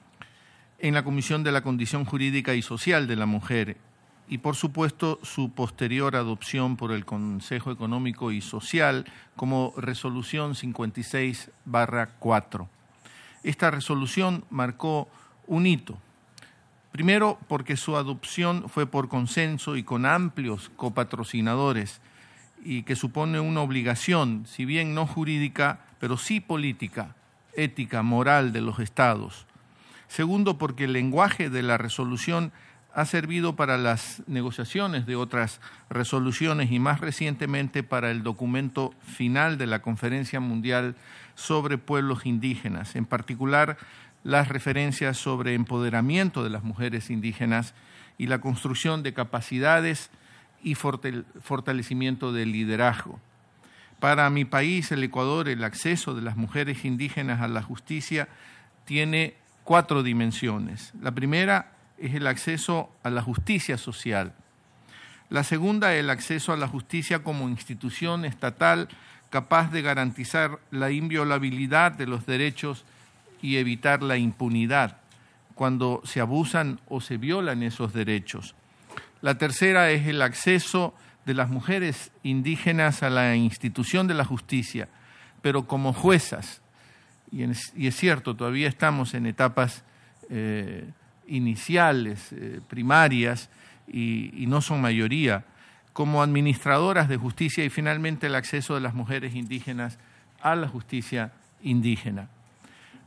en la Comisión de la Condición Jurídica y Social de la Mujer, y por supuesto su posterior adopción por el Consejo Económico y Social como resolución cincuenta y seis barra cuatro. Esta resolución marcó un hito. Primero, porque su adopción fue por consenso y con amplios copatrocinadores, y que supone una obligación, si bien no jurídica, pero sí política, ética, moral de los Estados. Segundo, porque el lenguaje de la resolución ha servido para las negociaciones de otras resoluciones y más recientemente para el documento final de la Conferencia Mundial sobre Pueblos Indígenas, en particular las referencias sobre empoderamiento de las mujeres indígenas y la construcción de capacidades y fortalecimiento del liderazgo. Para mi país, el Ecuador, el acceso de las mujeres indígenas a la justicia tiene cuatro dimensiones. La primera es el acceso a la justicia social. La segunda, el acceso a la justicia como institución estatal capaz de garantizar la inviolabilidad de los derechos y evitar la impunidad cuando se abusan o se violan esos derechos. La tercera es el acceso de las mujeres indígenas a la institución de la justicia, pero como juezas. Y, en, y es cierto, todavía estamos en etapas eh, iniciales, eh, primarias, y, y no son mayoría, como administradoras de justicia, y finalmente el acceso de las mujeres indígenas a la justicia indígena.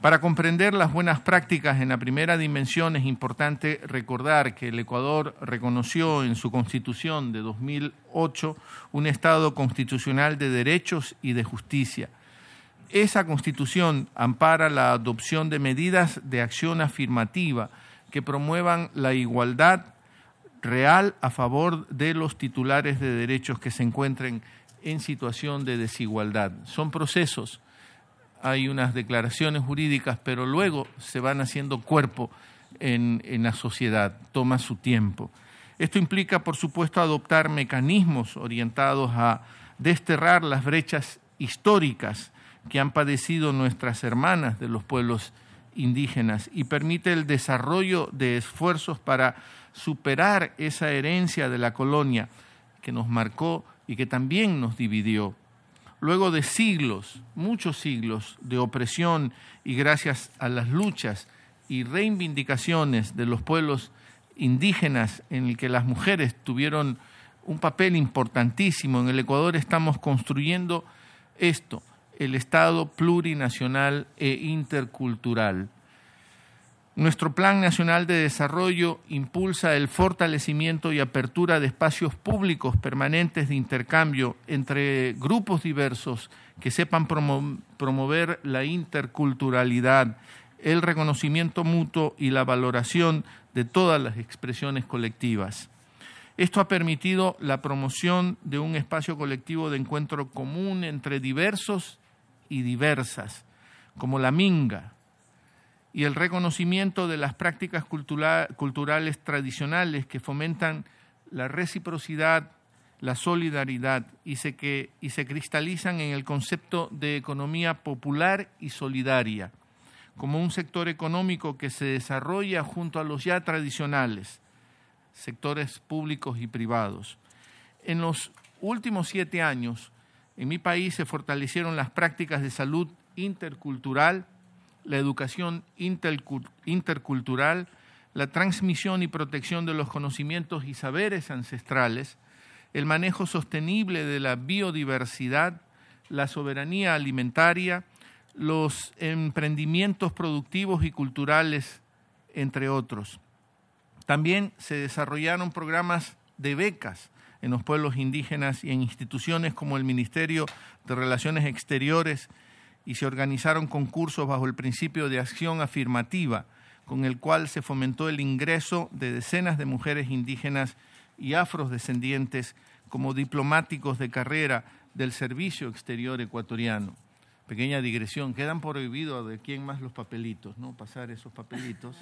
Para comprender las buenas prácticas en la primera dimensión es importante recordar que el Ecuador reconoció en su Constitución de dos mil ocho un Estado constitucional de derechos y de justicia. Esa Constitución ampara la adopción de medidas de acción afirmativa que promuevan la igualdad real a favor de los titulares de derechos que se encuentren en situación de desigualdad. Son procesos. Hay unas declaraciones jurídicas, pero luego se van haciendo cuerpo en, en la sociedad, toma su tiempo. Esto implica, por supuesto, adoptar mecanismos orientados a desterrar las brechas históricas que han padecido nuestras hermanas de los pueblos indígenas y permite el desarrollo de esfuerzos para superar esa herencia de la colonia que nos marcó y que también nos dividió. Luego de siglos, muchos siglos de opresión y gracias a las luchas y reivindicaciones de los pueblos indígenas en el que las mujeres tuvieron un papel importantísimo, en el Ecuador estamos construyendo esto, el Estado plurinacional e intercultural. Nuestro Plan Nacional de Desarrollo impulsa el fortalecimiento y apertura de espacios públicos permanentes de intercambio entre grupos diversos que sepan promo- promover la interculturalidad, el reconocimiento mutuo y la valoración de todas las expresiones colectivas. Esto ha permitido la promoción de un espacio colectivo de encuentro común entre diversos y diversas, como la minga, y el reconocimiento de las prácticas cultura- culturales tradicionales que fomentan la reciprocidad, la solidaridad y se, que, y se cristalizan en el concepto de economía popular y solidaria, como un sector económico que se desarrolla junto a los ya tradicionales, sectores públicos y privados. En los últimos siete años, en mi país se fortalecieron las prácticas de salud intercultural, la educación intercultural, la transmisión y protección de los conocimientos y saberes ancestrales, el manejo sostenible de la biodiversidad, la soberanía alimentaria, los emprendimientos productivos y culturales, entre otros. También se desarrollaron programas de becas en los pueblos indígenas y en instituciones como el Ministerio de Relaciones Exteriores, y se organizaron concursos bajo el principio de acción afirmativa, con el cual se fomentó el ingreso de decenas de mujeres indígenas y afrodescendientes como diplomáticos de carrera del Servicio Exterior Ecuatoriano. Pequeña digresión, quedan prohibidos de quién más los papelitos, ¿no? Pasar esos papelitos.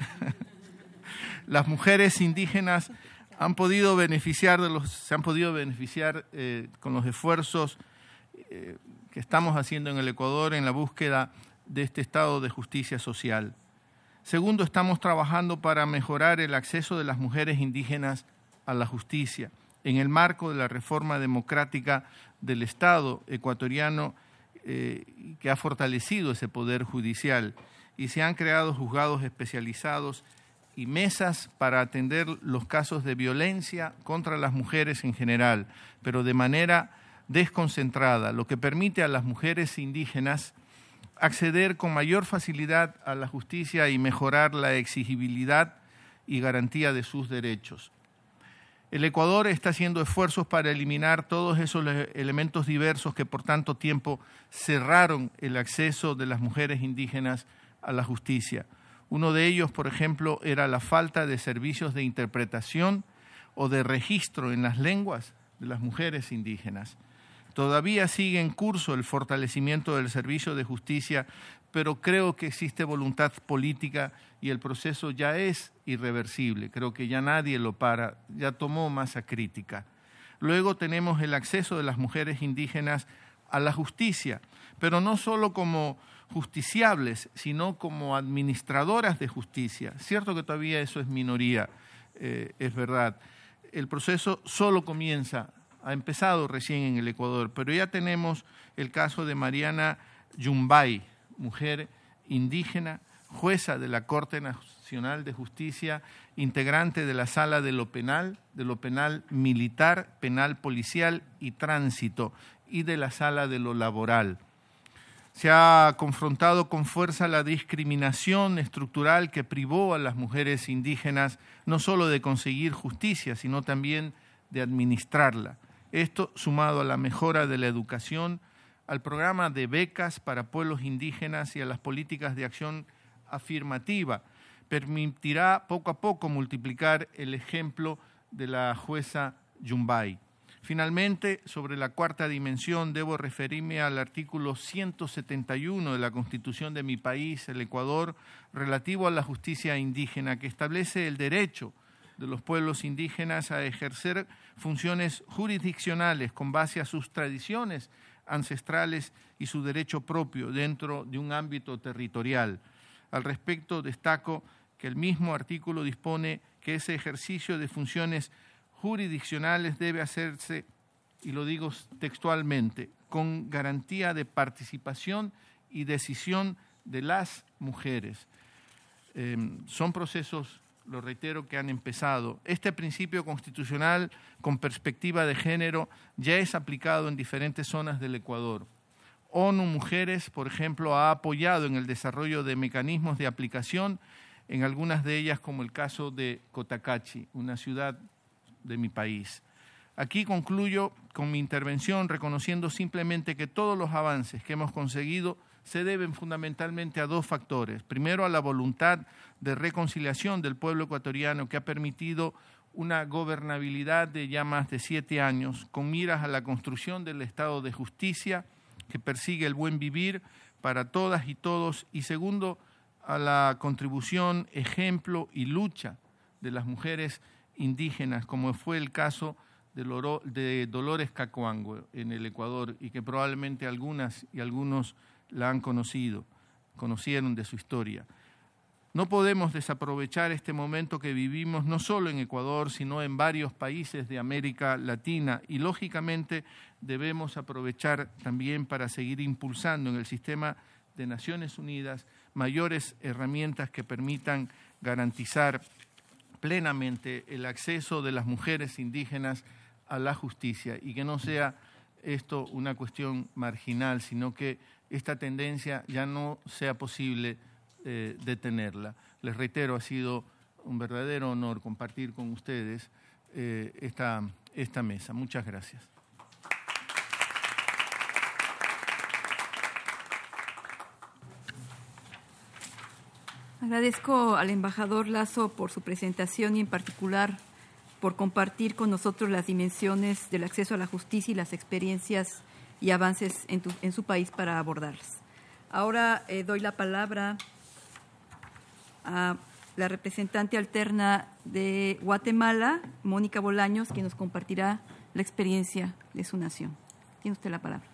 Las mujeres indígenas han podido beneficiar de los, se han podido beneficiar eh, con los esfuerzos eh, que estamos haciendo en el Ecuador en la búsqueda de este estado de justicia social. Segundo, estamos trabajando para mejorar el acceso de las mujeres indígenas a la justicia en el marco de la reforma democrática del Estado ecuatoriano eh, que ha fortalecido ese poder judicial y se han creado juzgados especializados y mesas para atender los casos de violencia contra las mujeres en general, pero de manera desconcentrada, lo que permite a las mujeres indígenas acceder con mayor facilidad a la justicia y mejorar la exigibilidad y garantía de sus derechos. El Ecuador está haciendo esfuerzos para eliminar todos esos elementos diversos que por tanto tiempo cerraron el acceso de las mujeres indígenas a la justicia. Uno de ellos, por ejemplo, era la falta de servicios de interpretación o de registro en las lenguas de las mujeres indígenas. Todavía sigue en curso el fortalecimiento del servicio de justicia, pero creo que existe voluntad política y el proceso ya es irreversible. Creo que ya nadie lo para, ya tomó masa crítica. Luego tenemos el acceso de las mujeres indígenas a la justicia, pero no solo como justiciables, sino como administradoras de justicia. Cierto que todavía eso es minoría, eh, es verdad. El proceso solo comienza, ha empezado recién en el Ecuador, pero ya tenemos el caso de Mariana Yumbay, mujer indígena, jueza de la Corte Nacional de Justicia, integrante de la Sala de lo Penal, de lo Penal Militar, Penal Policial y Tránsito, y de la Sala de lo Laboral. Se ha confrontado con fuerza la discriminación estructural que privó a las mujeres indígenas no solo de conseguir justicia, sino también de administrarla. Esto, sumado a la mejora de la educación, al programa de becas para pueblos indígenas y a las políticas de acción afirmativa, permitirá poco a poco multiplicar el ejemplo de la jueza Yumbay. Finalmente, sobre la cuarta dimensión, debo referirme al artículo ciento setenta y uno de la Constitución de mi país, el Ecuador, relativo a la justicia indígena, que establece el derecho de los pueblos indígenas a ejercer funciones jurisdiccionales con base a sus tradiciones ancestrales y su derecho propio dentro de un ámbito territorial. Al respecto, destaco que el mismo artículo dispone que ese ejercicio de funciones jurisdiccionales debe hacerse, y lo digo textualmente, con garantía de participación y decisión de las mujeres. Eh, son procesos, lo reitero, que han empezado. Este principio constitucional con perspectiva de género ya es aplicado en diferentes zonas del Ecuador. ONU Mujeres, por ejemplo, ha apoyado en el desarrollo de mecanismos de aplicación en algunas de ellas, como el caso de Cotacachi, una ciudad de mi país. Aquí concluyo con mi intervención reconociendo simplemente que todos los avances que hemos conseguido se deben fundamentalmente a dos factores. Primero, a la voluntad de reconciliación del pueblo ecuatoriano, que ha permitido una gobernabilidad de ya más de siete años, con miras a la construcción del Estado de Justicia, que persigue el buen vivir para todas y todos. Y segundo, a la contribución, ejemplo y lucha de las mujeres indígenas, como fue el caso de, Loro, de Dolores Cacoango en el Ecuador, y que probablemente algunas y algunos la han conocido, conocieron de su historia. No podemos desaprovechar este momento que vivimos no solo en Ecuador, sino en varios países de América Latina, y lógicamente debemos aprovechar también para seguir impulsando en el sistema de Naciones Unidas mayores herramientas que permitan garantizar plenamente el acceso de las mujeres indígenas a la justicia, y que no sea esto una cuestión marginal, sino que esta tendencia ya no sea posible eh, detenerla. Les reitero, ha sido un verdadero honor compartir con ustedes eh, esta, esta mesa. Muchas gracias. Agradezco al embajador Lazo por su presentación y en particular por compartir con nosotros las dimensiones del acceso a la justicia y las experiencias y avances en, tu, en su país para abordarlas. Ahora eh, doy la palabra a la representante alterna de Guatemala, Mónica Bolaños, quien nos compartirá la experiencia de su nación. Tiene usted la palabra.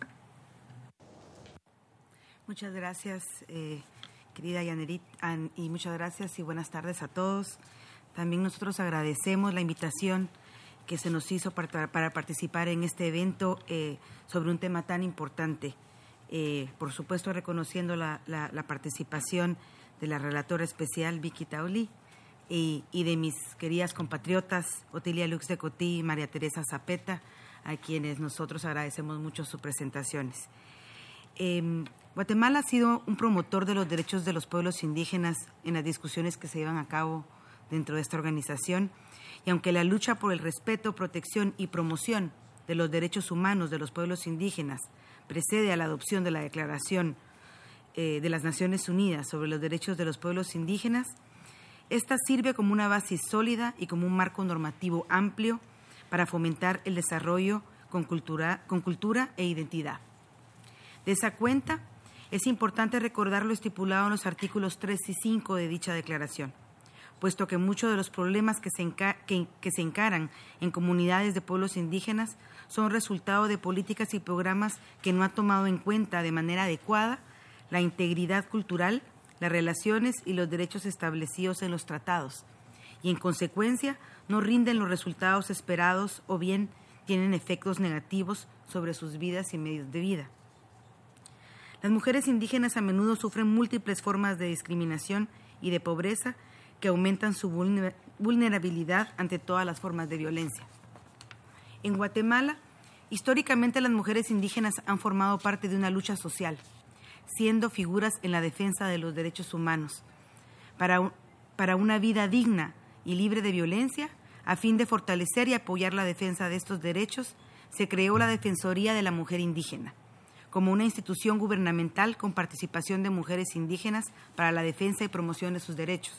Muchas gracias, eh, querida Yanerit, y muchas gracias y buenas tardes a todos. También nosotros agradecemos la invitación que se nos hizo para, para participar en este evento eh, sobre un tema tan importante. Eh, por supuesto, reconociendo la, la, la participación de la relatora especial Vicky Taulí y, y de mis queridas compatriotas Otilia Lux de Cotí y María Teresa Zapeta, a quienes nosotros agradecemos mucho sus presentaciones. Eh, Guatemala ha sido un promotor de los derechos de los pueblos indígenas en las discusiones que se llevan a cabo dentro de esta organización, y aunque la lucha por el respeto, protección y promoción de los derechos humanos de los pueblos indígenas precede a la adopción de la Declaración eh, de las Naciones Unidas sobre los Derechos de los Pueblos Indígenas, esta sirve como una base sólida y como un marco normativo amplio para fomentar el desarrollo con cultura, con cultura e identidad. De esa cuenta, es importante recordar lo estipulado en los artículos tres y cinco de dicha declaración, puesto que muchos de los problemas que se, enca- que, que se encaran en comunidades de pueblos indígenas son resultado de políticas y programas que no han tomado en cuenta de manera adecuada la integridad cultural, las relaciones y los derechos establecidos en los tratados, y en consecuencia no rinden los resultados esperados o bien tienen efectos negativos sobre sus vidas y medios de vida. Las mujeres indígenas a menudo sufren múltiples formas de discriminación y de pobreza que aumentan su vulnerabilidad ante todas las formas de violencia. En Guatemala, históricamente las mujeres indígenas han formado parte de una lucha social. siendo figuras en la defensa de los derechos humanos, para, para una vida digna y libre de violencia. A fin de fortalecer y apoyar la defensa de estos derechos, se creó la Defensoría de la Mujer Indígena, como una institución gubernamental con participación de mujeres indígenas para la defensa y promoción de sus derechos.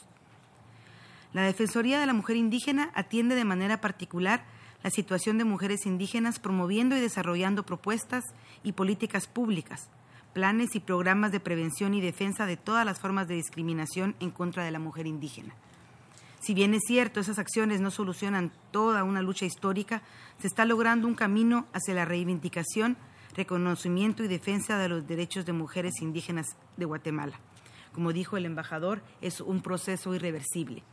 La Defensoría de la Mujer Indígena atiende de manera particular la situación de mujeres indígenas, promoviendo y desarrollando propuestas y políticas públicas, planes y programas de prevención y defensa de todas las formas de discriminación en contra de la mujer indígena. Si bien es cierto, esas acciones no solucionan toda una lucha histórica, se está logrando un camino hacia la reivindicación, reconocimiento y defensa de los derechos de mujeres indígenas de Guatemala. Como dijo el embajador, es un proceso irreversible.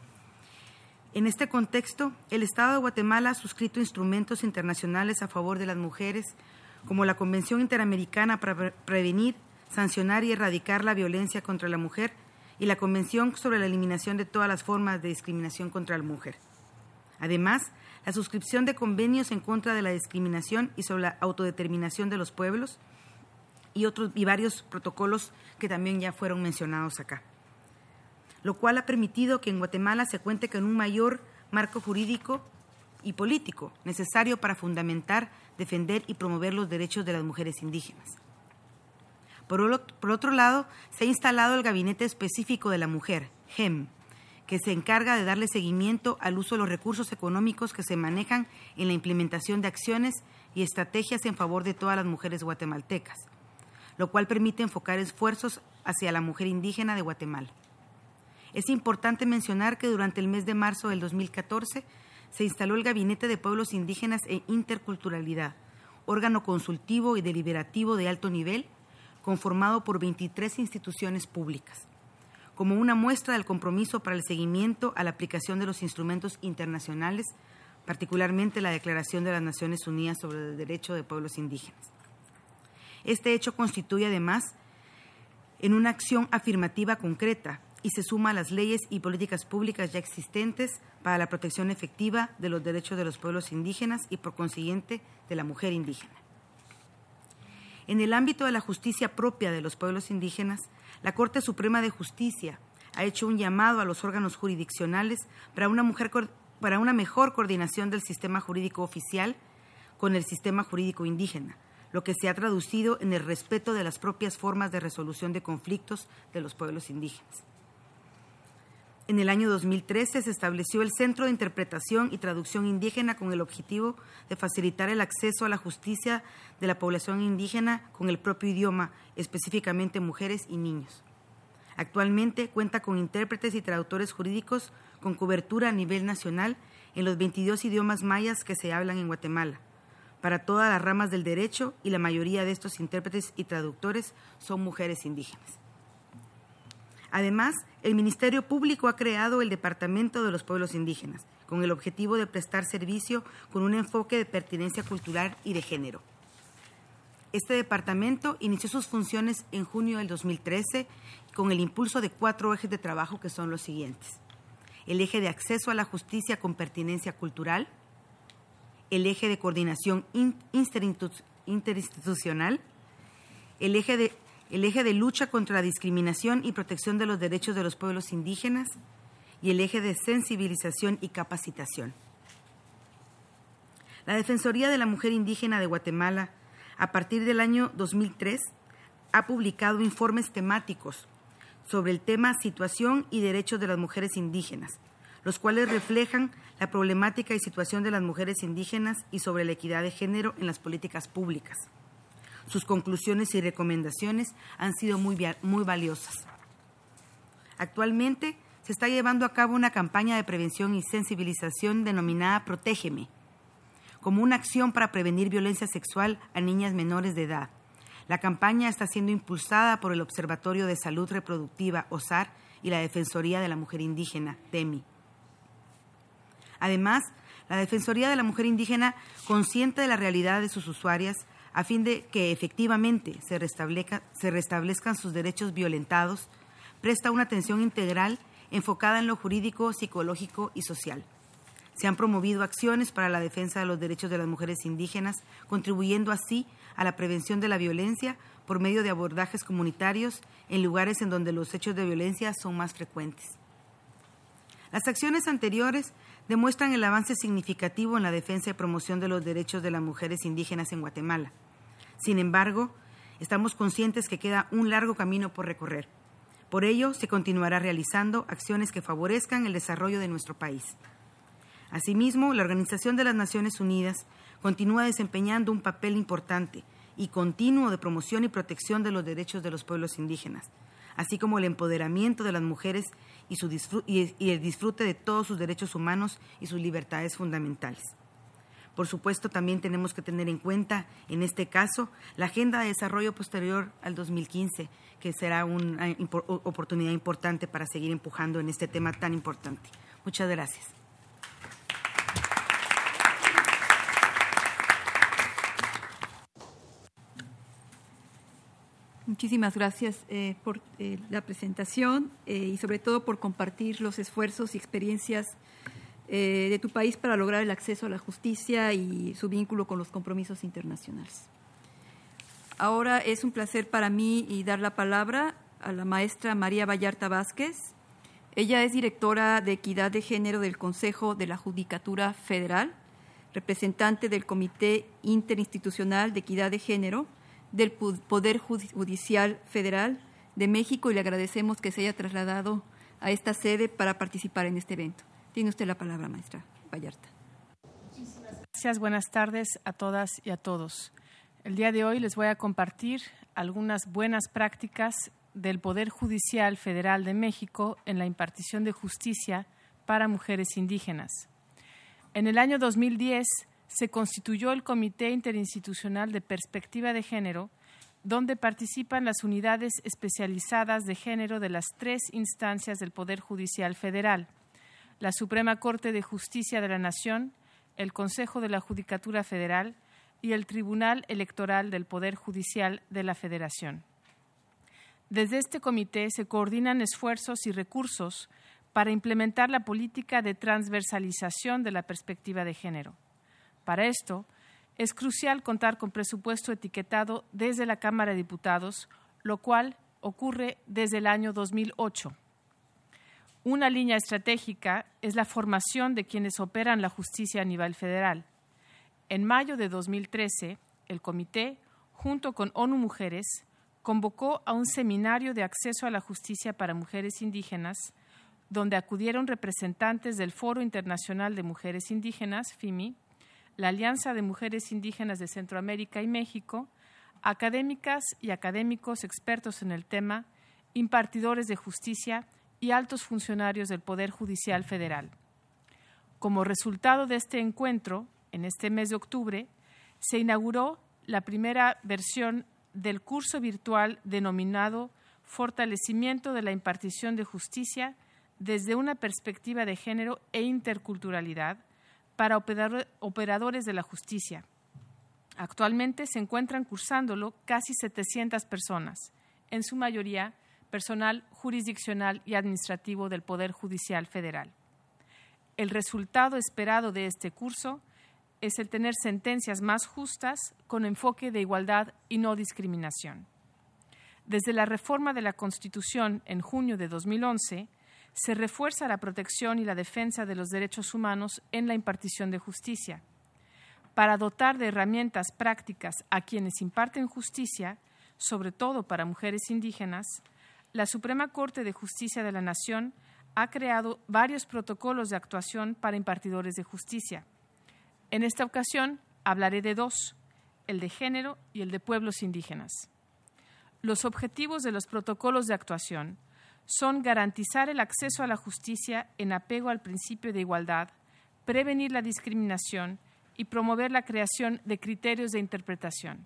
En este contexto, el Estado de Guatemala ha suscrito instrumentos internacionales a favor de las mujeres, como la Convención Interamericana para prevenir, sancionar y erradicar la violencia contra la mujer y la Convención sobre la eliminación de todas las formas de discriminación contra la mujer. Además, la suscripción de convenios en contra de la discriminación y sobre la autodeterminación de los pueblos y, otros, y varios protocolos que también ya fueron mencionados acá, lo cual ha permitido que en Guatemala se cuente con un mayor marco jurídico y político necesario para fundamentar, defender y promover los derechos de las mujeres indígenas. Por, por otro lado, se ha instalado el Gabinete Específico de la Mujer, G E M, que se encarga de darle seguimiento al uso de los recursos económicos que se manejan en la implementación de acciones y estrategias en favor de todas las mujeres guatemaltecas, lo cual permite enfocar esfuerzos hacia la mujer indígena de Guatemala. Es importante mencionar que durante el mes de marzo del dos mil catorce se instaló el Gabinete de Pueblos Indígenas e Interculturalidad, órgano consultivo y deliberativo de alto nivel, conformado por veintitrés instituciones públicas, como una muestra del compromiso para el seguimiento a la aplicación de los instrumentos internacionales, particularmente la Declaración de las Naciones Unidas sobre el Derecho de Pueblos Indígenas. Este hecho constituye además en una acción afirmativa concreta y se suma a las leyes y políticas públicas ya existentes para la protección efectiva de los derechos de los pueblos indígenas y, por consiguiente, de la mujer indígena. En el ámbito de la justicia propia de los pueblos indígenas, la Corte Suprema de Justicia ha hecho un llamado a los órganos jurisdiccionales para una, mujer, para una mejor coordinación del sistema jurídico oficial con el sistema jurídico indígena, lo que se ha traducido en el respeto de las propias formas de resolución de conflictos de los pueblos indígenas. En el año dos mil trece se estableció el Centro de Interpretación y Traducción Indígena con el objetivo de facilitar el acceso a la justicia de la población indígena con el propio idioma, específicamente mujeres y niños. Actualmente cuenta con intérpretes y traductores jurídicos con cobertura a nivel nacional en los veintidós idiomas mayas que se hablan en Guatemala, para todas las ramas del derecho, y la mayoría de estos intérpretes y traductores son mujeres indígenas. Además, el Ministerio Público ha creado el Departamento de los Pueblos Indígenas, con el objetivo de prestar servicio con un enfoque de pertinencia cultural y de género. Este departamento inició sus funciones en junio del dos mil trece con el impulso de cuatro ejes de trabajo que son los siguientes: el eje de acceso a la justicia con pertinencia cultural, el eje de coordinación interinstitucional, el eje de el eje de lucha contra la discriminación y protección de los derechos de los pueblos indígenas y el eje de sensibilización y capacitación. La Defensoría de la Mujer Indígena de Guatemala, a partir del año dos mil tres, ha publicado informes temáticos sobre el tema situación y derechos de las mujeres indígenas, los cuales reflejan la problemática y situación de las mujeres indígenas y sobre la equidad de género en las políticas públicas. Sus conclusiones y recomendaciones han sido muy, muy valiosas. Actualmente se está llevando a cabo una campaña de prevención y sensibilización denominada Protégeme, como una acción para prevenir violencia sexual a niñas menores de edad. La campaña está siendo impulsada por el Observatorio de Salud Reproductiva, O S A R, y la Defensoría de la Mujer Indígena, D E M I. Además, la Defensoría de la Mujer Indígena, consciente de la realidad de sus usuarias, a fin de que efectivamente se, restablezca, se restablezcan sus derechos violentados, presta una atención integral enfocada en lo jurídico, psicológico y social. Se han promovido acciones para la defensa de los derechos de las mujeres indígenas, contribuyendo así a la prevención de la violencia por medio de abordajes comunitarios en lugares en donde los hechos de violencia son más frecuentes. Las acciones anteriores demuestran el avance significativo en la defensa y promoción de los derechos de las mujeres indígenas en Guatemala. Sin embargo, estamos conscientes que queda un largo camino por recorrer. Por ello, se continuará realizando acciones que favorezcan el desarrollo de nuestro país. Asimismo, la Organización de las Naciones Unidas continúa desempeñando un papel importante y continuo de promoción y protección de los derechos de los pueblos indígenas, así como el empoderamiento de las mujeres y, su disfrute, y el disfrute de todos sus derechos humanos y sus libertades fundamentales. Por supuesto, también tenemos que tener en cuenta, en este caso, la Agenda de Desarrollo posterior al dos mil quince, que será una oportunidad importante para seguir empujando en este tema tan importante. Muchas gracias. Muchísimas gracias eh, por eh, la presentación eh, y sobre todo por compartir los esfuerzos y experiencias eh, de tu país para lograr el acceso a la justicia y su vínculo con los compromisos internacionales. Ahora es un placer para mí y dar la palabra a la maestra María Vallarta Vázquez. Ella es directora de Equidad de Género del Consejo de la Judicatura Federal, representante del Comité Interinstitucional de Equidad de Género del Poder Judicial Federal de México, y le agradecemos que se haya trasladado a esta sede para participar en este evento. Tiene usted la palabra, maestra Vallarta. Muchísimas gracias. Buenas tardes a todas y a todos. El día de hoy les voy a compartir algunas buenas prácticas del Poder Judicial Federal de México en la impartición de justicia para mujeres indígenas. En el año dos mil diez se constituyó el Comité Interinstitucional de Perspectiva de Género, donde participan las unidades especializadas de género de las tres instancias del Poder Judicial Federal: la Suprema Corte de Justicia de la Nación, el Consejo de la Judicatura Federal y el Tribunal Electoral del Poder Judicial de la Federación. Desde este comité se coordinan esfuerzos y recursos para implementar la política de transversalización de la perspectiva de género. Para esto, es crucial contar con presupuesto etiquetado desde la Cámara de Diputados, lo cual ocurre desde el año dos mil ocho. Una línea estratégica es la formación de quienes operan la justicia a nivel federal. En mayo de dos mil trece, el comité, junto con ONU Mujeres, convocó a un seminario de acceso a la justicia para mujeres indígenas, donde acudieron representantes del Foro Internacional de Mujeres Indígenas, F I M I, la Alianza de Mujeres Indígenas de Centroamérica y México, académicas y académicos expertos en el tema, impartidores de justicia y altos funcionarios del Poder Judicial Federal. Como resultado de este encuentro, en este mes de octubre, se inauguró la primera versión del curso virtual denominado Fortalecimiento de la impartición de justicia desde una perspectiva de género e interculturalidad para operadores de la justicia. Actualmente se encuentran cursándolo casi setecientas personas, en su mayoría personal jurisdiccional y administrativo del Poder Judicial Federal. El resultado esperado de este curso es el tener sentencias más justas con enfoque de igualdad y no discriminación. Desde la reforma de la Constitución en junio de dos mil once, se refuerza la protección y la defensa de los derechos humanos en la impartición de justicia. Para dotar de herramientas prácticas a quienes imparten justicia, sobre todo para mujeres indígenas, la Suprema Corte de Justicia de la Nación ha creado varios protocolos de actuación para impartidores de justicia. En esta ocasión hablaré de dos, el de género y el de pueblos indígenas. Los objetivos de los protocolos de actuación son garantizar el acceso a la justicia en apego al principio de igualdad, prevenir la discriminación y promover la creación de criterios de interpretación.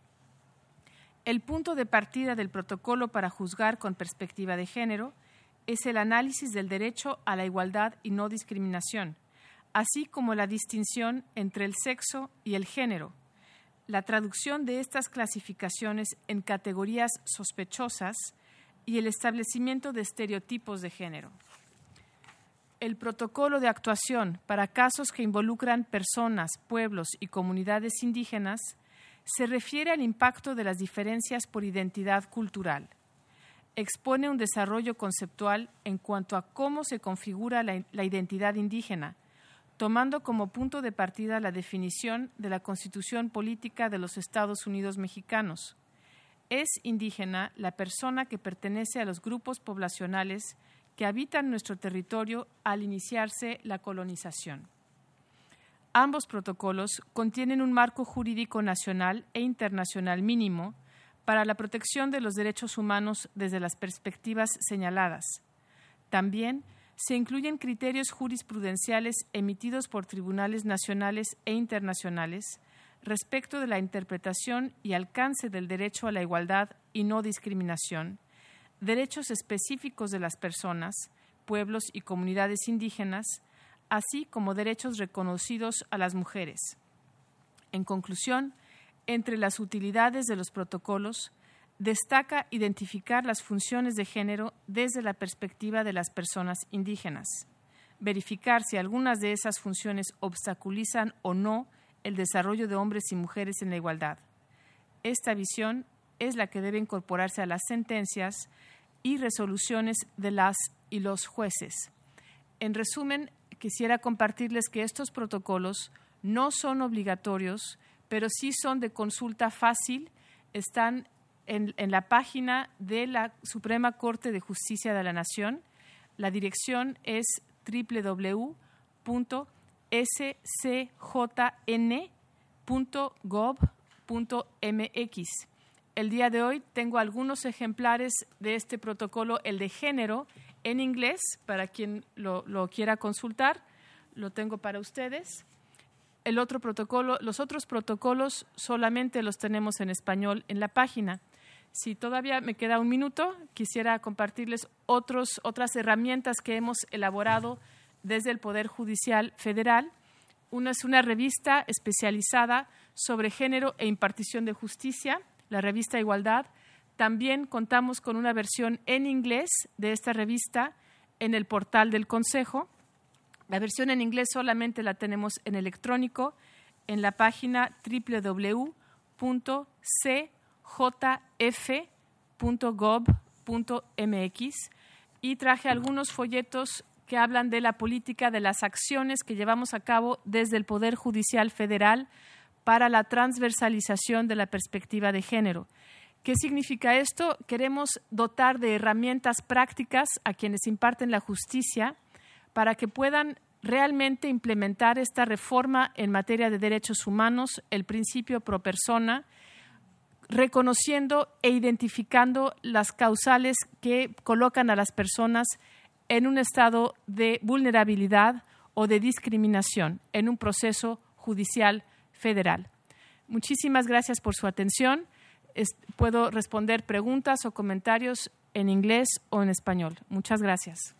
El punto de partida del protocolo para juzgar con perspectiva de género es el análisis del derecho a la igualdad y no discriminación, así como la distinción entre el sexo y el género, la traducción de estas clasificaciones en categorías sospechosas y el establecimiento de estereotipos de género. el protocolo de actuación para casos que involucran personas, pueblos y comunidades indígenas se refiere al impacto de las diferencias por identidad cultural. Expone un desarrollo conceptual en cuanto a cómo se configura la, la identidad indígena, tomando como punto de partida la definición de la Constitución Política de los Estados Unidos Mexicanos. Es indígena la persona que pertenece a los grupos poblacionales que habitan nuestro territorio al iniciarse la colonización. Ambos protocolos contienen un marco jurídico nacional e internacional mínimo para la protección de los derechos humanos desde las perspectivas señaladas. También se incluyen criterios jurisprudenciales emitidos por tribunales nacionales e internacionales respecto de la interpretación y alcance del derecho a la igualdad y no discriminación, derechos específicos de las personas, pueblos y comunidades indígenas, así como derechos reconocidos a las mujeres. En conclusión, entre las utilidades de los protocolos, destaca identificar las funciones de género desde la perspectiva de las personas indígenas, verificar si algunas de esas funciones obstaculizan o no el desarrollo de hombres y mujeres en la igualdad. Esta visión es la que debe incorporarse a las sentencias y resoluciones de las y los jueces. En resumen, quisiera compartirles que estos protocolos no son obligatorios, pero sí son de consulta fácil, están en, en la página de la Suprema Corte de Justicia de la Nación. La dirección es doble u doble u doble u punto s c j n punto gov punto m x. El día de hoy tengo algunos ejemplares de este protocolo, el de género, en inglés, para quien lo, lo quiera consultar. Lo tengo para ustedes. El otro protocolo, los otros protocolos solamente los tenemos en español en la página. Si todavía me queda un minuto, quisiera compartirles otros, otras herramientas que hemos elaborado desde el Poder Judicial Federal. Una es una revista especializada sobre género e impartición de justicia, la revista Igualdad. También contamos con una versión en inglés de esta revista en el portal del Consejo. La versión en inglés solamente la tenemos en electrónico en la página doble u doble u doble u punto c j f punto gov punto m x y traje algunos folletos que hablan de la política de las acciones que llevamos a cabo desde el Poder Judicial Federal para la transversalización de la perspectiva de género. ¿Qué significa esto? Queremos dotar de herramientas prácticas a quienes imparten la justicia para que puedan realmente implementar esta reforma en materia de derechos humanos, el principio pro persona, reconociendo e identificando las causales que colocan a las personas en un estado de vulnerabilidad o de discriminación en un proceso judicial federal. Muchísimas gracias por su atención. Es, puedo responder preguntas o comentarios en inglés o en español. Muchas gracias.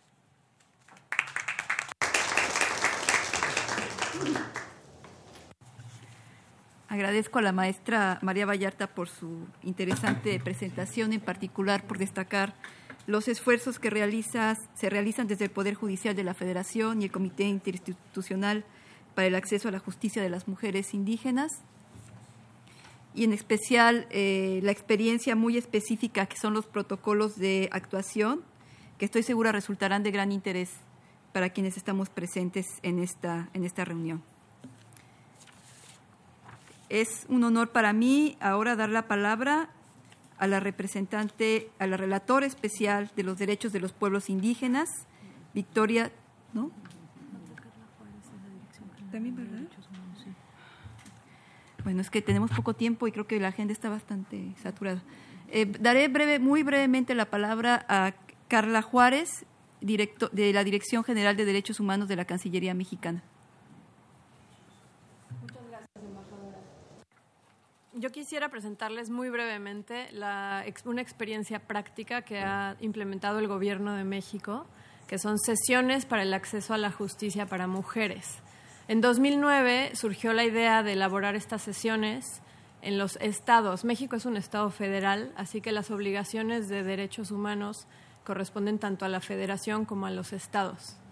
Agradezco a la maestra María Vallarta por su interesante presentación, en particular por destacar los esfuerzos que realiza, se realizan desde el Poder Judicial de la Federación y el Comité Interinstitucional para el Acceso a la Justicia de las Mujeres Indígenas, y en especial eh, la experiencia muy específica que son los protocolos de actuación, que estoy segura resultarán de gran interés para quienes estamos presentes en esta, en esta reunión. Es un honor para mí ahora dar la palabra a la representante, a la relatora especial de los derechos de los pueblos indígenas, Victoria, ¿no? También, ¿verdad? Bueno, es que tenemos poco tiempo y creo que la agenda está bastante saturada. Eh, daré breve, muy brevemente la palabra a Carla Juárez, directo, de la Dirección General de Derechos Humanos de la Cancillería Mexicana. Muchas gracias, embajadora. Yo quisiera presentarles muy brevemente la, una experiencia práctica que ha implementado el Gobierno de México, que son sesiones para el acceso a la justicia para mujeres. En dos mil nueve surgió la idea de elaborar estas sesiones en los estados. México es un estado federal, así que las obligaciones de derechos humanos corresponden tanto a la federación como a los estados.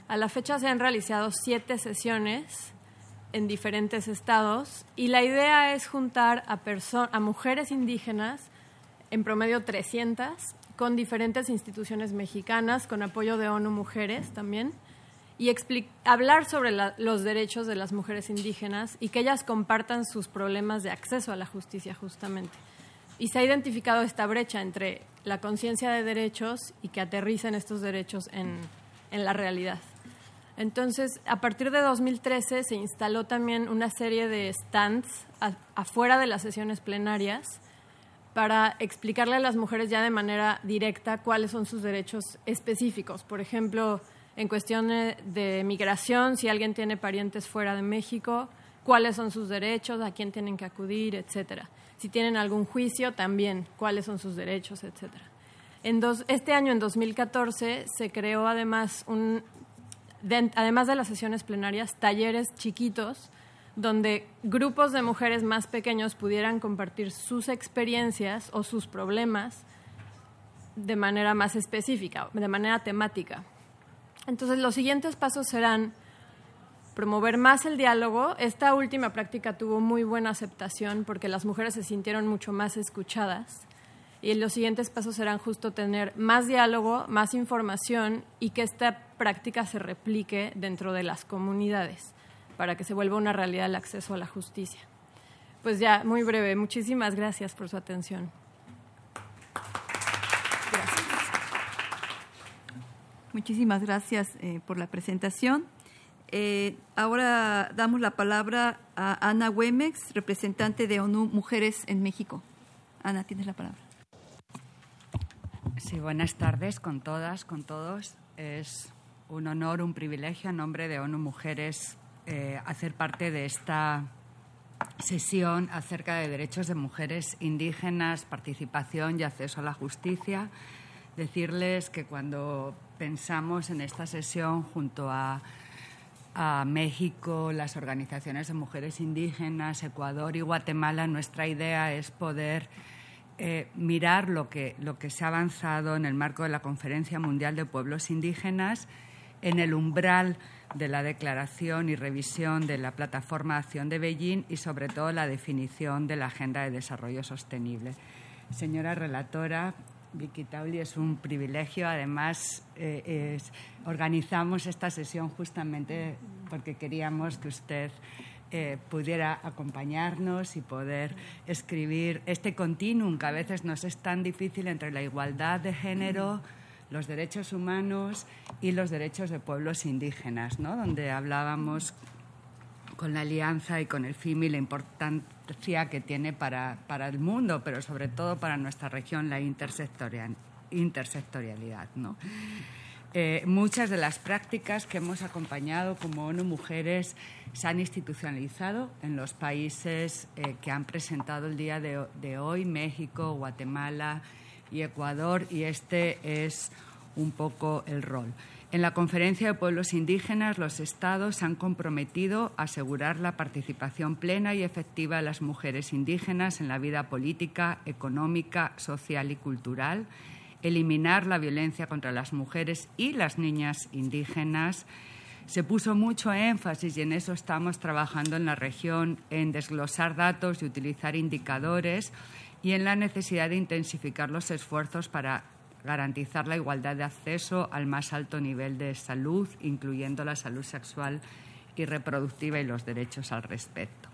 A la fecha se han realizado siete sesiones en diferentes estados y la idea es juntar a, perso- a mujeres indígenas, en promedio trescientas, con diferentes instituciones mexicanas, con apoyo de ONU Mujeres también, y expli- hablar sobre la, los derechos de las mujeres indígenas y que ellas compartan sus problemas de acceso a la justicia justamente. Y se ha identificado esta brecha entre la conciencia de derechos y que aterricen estos derechos en, en la realidad. Entonces, a partir de dos mil trece se instaló también una serie de stands a, afuera de las sesiones plenarias para explicarle a las mujeres ya de manera directa cuáles son sus derechos específicos. Por ejemplo, en cuestión de migración, si alguien tiene parientes fuera de México, cuáles son sus derechos, a quién tienen que acudir, etcétera. Si tienen algún juicio, también cuáles son sus derechos, etcétera. En dos, este año, en dos mil catorce, se creó además, un, de, además de las sesiones plenarias, talleres chiquitos donde grupos de mujeres más pequeños pudieran compartir sus experiencias o sus problemas de manera más específica, de manera temática. Entonces, los siguientes pasos serán promover más el diálogo. Esta última práctica tuvo muy buena aceptación porque las mujeres se sintieron mucho más escuchadas. Y los siguientes pasos serán justo tener más diálogo, más información y que esta práctica se replique dentro de las comunidades para que se vuelva una realidad el acceso a la justicia. Pues ya, muy breve. Muchísimas gracias por su atención. Gracias. Muchísimas gracias eh, por la presentación. Eh, ahora damos la palabra a Ana Güemes, representante de ONU Mujeres en México. Ana, tienes la palabra. Sí, buenas tardes con todas, con todos. Es un honor, un privilegio en nombre de ONU Mujeres eh, hacer parte de esta sesión acerca de derechos de mujeres indígenas, participación y acceso a la justicia. Decirles que cuando pensamos en esta sesión junto a a México, las organizaciones de mujeres indígenas, Ecuador y Guatemala, nuestra idea es poder eh, mirar lo que, lo que se ha avanzado en el marco de la Conferencia Mundial de Pueblos Indígenas, en el umbral de la declaración y revisión de la Plataforma de Acción de Beijing y, sobre todo, la definición de la Agenda de Desarrollo Sostenible. Señora relatora, Vicky Tauli, es un privilegio. Además, eh, es, organizamos esta sesión justamente porque queríamos que usted eh, pudiera acompañarnos y poder escribir este continuum que a veces nos es tan difícil entre la igualdad de género, los derechos humanos y los derechos de pueblos indígenas, ¿no? Donde hablábamos con la Alianza y con el F I M I la importancia que tiene para, para el mundo, pero sobre todo para nuestra región, la intersectorial, intersectorialidad, ¿no? Eh, muchas de las prácticas que hemos acompañado como ONU Mujeres se han institucionalizado en los países eh, que han presentado el día de, de hoy, México, Guatemala y Ecuador, y este es un poco el rol. En la Conferencia de Pueblos Indígenas, los Estados han comprometido a asegurar la participación plena y efectiva de las mujeres indígenas en la vida política, económica, social y cultural, eliminar la violencia contra las mujeres y las niñas indígenas. Se puso mucho énfasis, y en eso estamos trabajando en la región, en desglosar datos y utilizar indicadores, y en la necesidad de intensificar los esfuerzos para garantizar la igualdad de acceso al más alto nivel de salud, incluyendo la salud sexual y reproductiva y los derechos al respecto.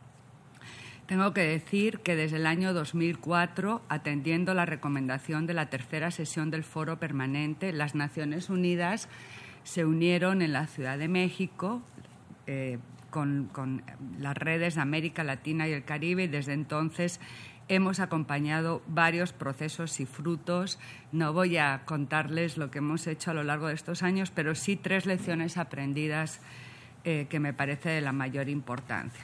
Tengo que decir que desde el año dos mil cuatro, atendiendo la recomendación de la tercera sesión del Foro Permanente, las Naciones Unidas se unieron en la Ciudad de México eh, con, con las redes de América Latina y el Caribe, y desde entonces hemos acompañado varios procesos y frutos. No voy a contarles lo que hemos hecho a lo largo de estos años, pero sí tres lecciones aprendidas eh, que me parece de la mayor importancia.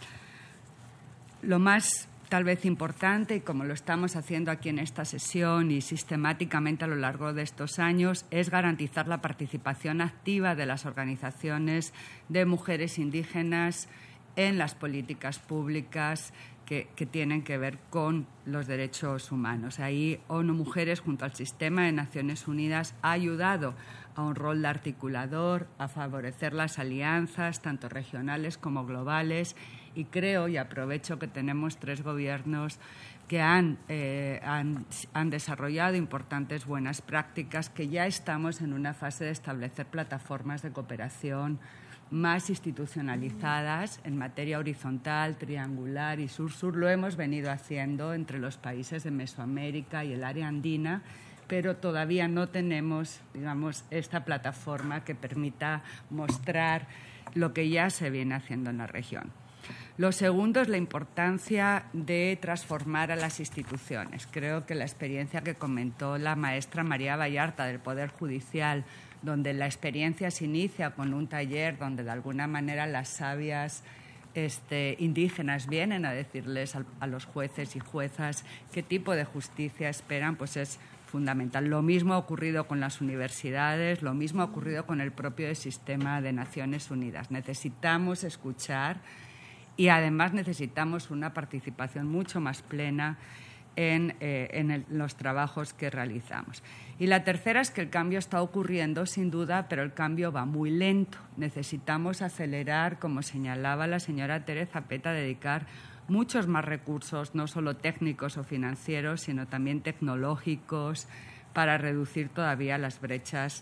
Lo más tal vez importante, y como lo estamos haciendo aquí en esta sesión y sistemáticamente a lo largo de estos años, es garantizar la participación activa de las organizaciones de mujeres indígenas en las políticas públicas que, que tienen que ver con los derechos humanos. Ahí ONU Mujeres, junto al sistema de Naciones Unidas, ha ayudado a un rol de articulador, a favorecer las alianzas, tanto regionales como globales, y creo, y aprovecho que tenemos tres gobiernos que han, eh, han, han desarrollado importantes buenas prácticas, que ya estamos en una fase de establecer plataformas de cooperación más institucionalizadas en materia horizontal, triangular y sur-sur. Lo hemos venido haciendo entre los países de Mesoamérica y el área andina, pero todavía no tenemos, digamos, esta plataforma que permita mostrar lo que ya se viene haciendo en la región. Lo segundo es la importancia de transformar a las instituciones. Creo que la experiencia que comentó la maestra María Vallarta del Poder Judicial, donde la experiencia se inicia con un taller donde de alguna manera las sabias este, indígenas vienen a decirles a, a los jueces y juezas qué tipo de justicia esperan, pues es fundamental. Lo mismo ha ocurrido con las universidades, lo mismo ha ocurrido con el propio sistema de Naciones Unidas. Necesitamos escuchar y además necesitamos una participación mucho más plena en, eh, en el, los trabajos que realizamos. Y la tercera es que el cambio está ocurriendo, sin duda, pero el cambio va muy lento. Necesitamos acelerar, como señalaba la señora Teresa Peta, dedicar muchos más recursos, no solo técnicos o financieros, sino también tecnológicos, para reducir todavía las brechas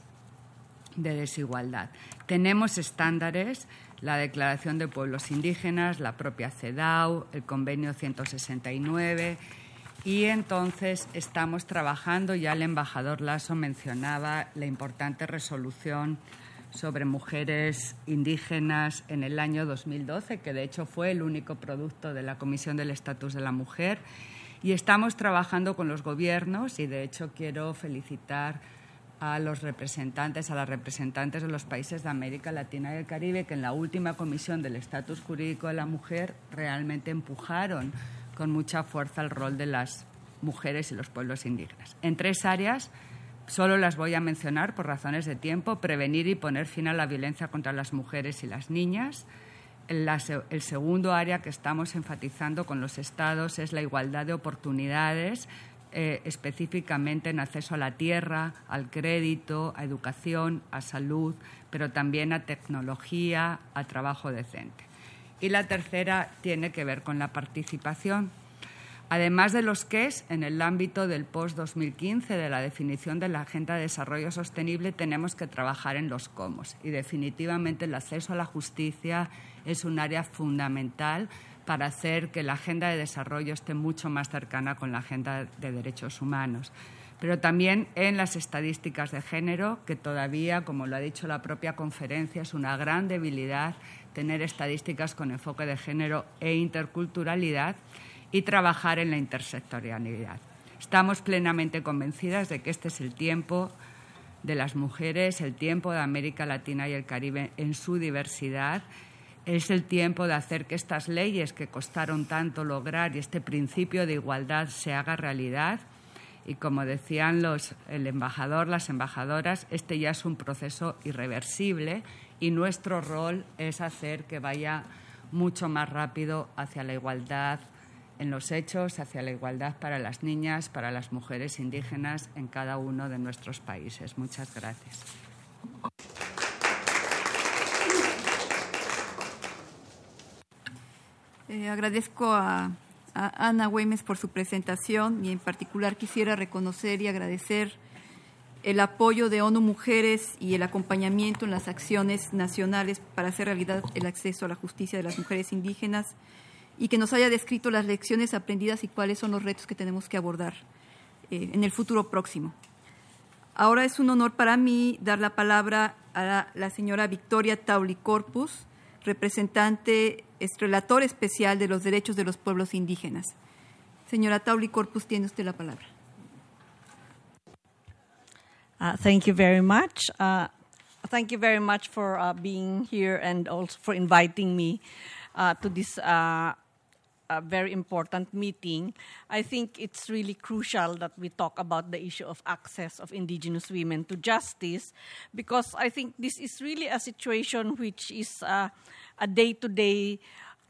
de desigualdad. Tenemos estándares, la Declaración de Pueblos Indígenas, la propia CEDAW, el Convenio ciento sesenta y nueve, y entonces estamos trabajando, ya el embajador Lasso mencionaba la importante resolución sobre mujeres indígenas en el año dos mil doce, que de hecho fue el único producto de la Comisión del Estatus de la Mujer, y estamos trabajando con los gobiernos, y de hecho quiero felicitar a los representantes, a las representantes de los países de América Latina y el Caribe, que en la última Comisión del Estatus Jurídico de la Mujer realmente empujaron con mucha fuerza el rol de las mujeres y los pueblos indígenas. En tres áreas, solo las voy a mencionar por razones de tiempo: prevenir y poner fin a la violencia contra las mujeres y las niñas. La, el segundo área que estamos enfatizando con los Estados es la igualdad de oportunidades, eh, específicamente en acceso a la tierra, al crédito, a educación, a salud, pero también a tecnología, a trabajo decente. Y la tercera tiene que ver con la participación. Además de los qués, en el ámbito del post dos mil quince, de la definición de la Agenda de Desarrollo Sostenible, tenemos que trabajar en los cómo. Y definitivamente el acceso a la justicia es un área fundamental para hacer que la Agenda de Desarrollo esté mucho más cercana con la Agenda de Derechos Humanos. Pero también en las estadísticas de género, que todavía, como lo ha dicho la propia conferencia, es una gran debilidad tener estadísticas con enfoque de género e interculturalidad, y trabajar en la intersectorialidad. Estamos plenamente convencidas de que este es el tiempo de las mujeres, el tiempo de América Latina y el Caribe en su diversidad. Es el tiempo de hacer que estas leyes que costaron tanto lograr y este principio de igualdad se haga realidad. Y como decían los, el embajador, las embajadoras, este ya es un proceso irreversible y nuestro rol es hacer que vaya mucho más rápido hacia la igualdad en los hechos, hacia la igualdad para las niñas, para las mujeres indígenas en cada uno de nuestros países. Muchas gracias. Eh, agradezco a, a Ana Güemes por su presentación y en particular quisiera reconocer y agradecer el apoyo de ONU Mujeres y el acompañamiento en las acciones nacionales para hacer realidad el acceso a la justicia de las mujeres indígenas, y que nos haya descrito las lecciones aprendidas y cuáles son los retos que tenemos que abordar eh, en el futuro próximo. Ahora es un honor para mí dar la palabra a la, la señora Victoria Tauli Corpus, representante, es relator especial de los derechos de los pueblos indígenas. Señora Tauli Corpus, tiene usted la palabra. Uh, thank you very much. Uh, thank you very much for uh, being here and also for inviting me uh, to this uh, a very important meeting. I think it's really crucial that we talk about the issue of access of indigenous women to justice, because I think this is really a situation which is uh, a day-to-day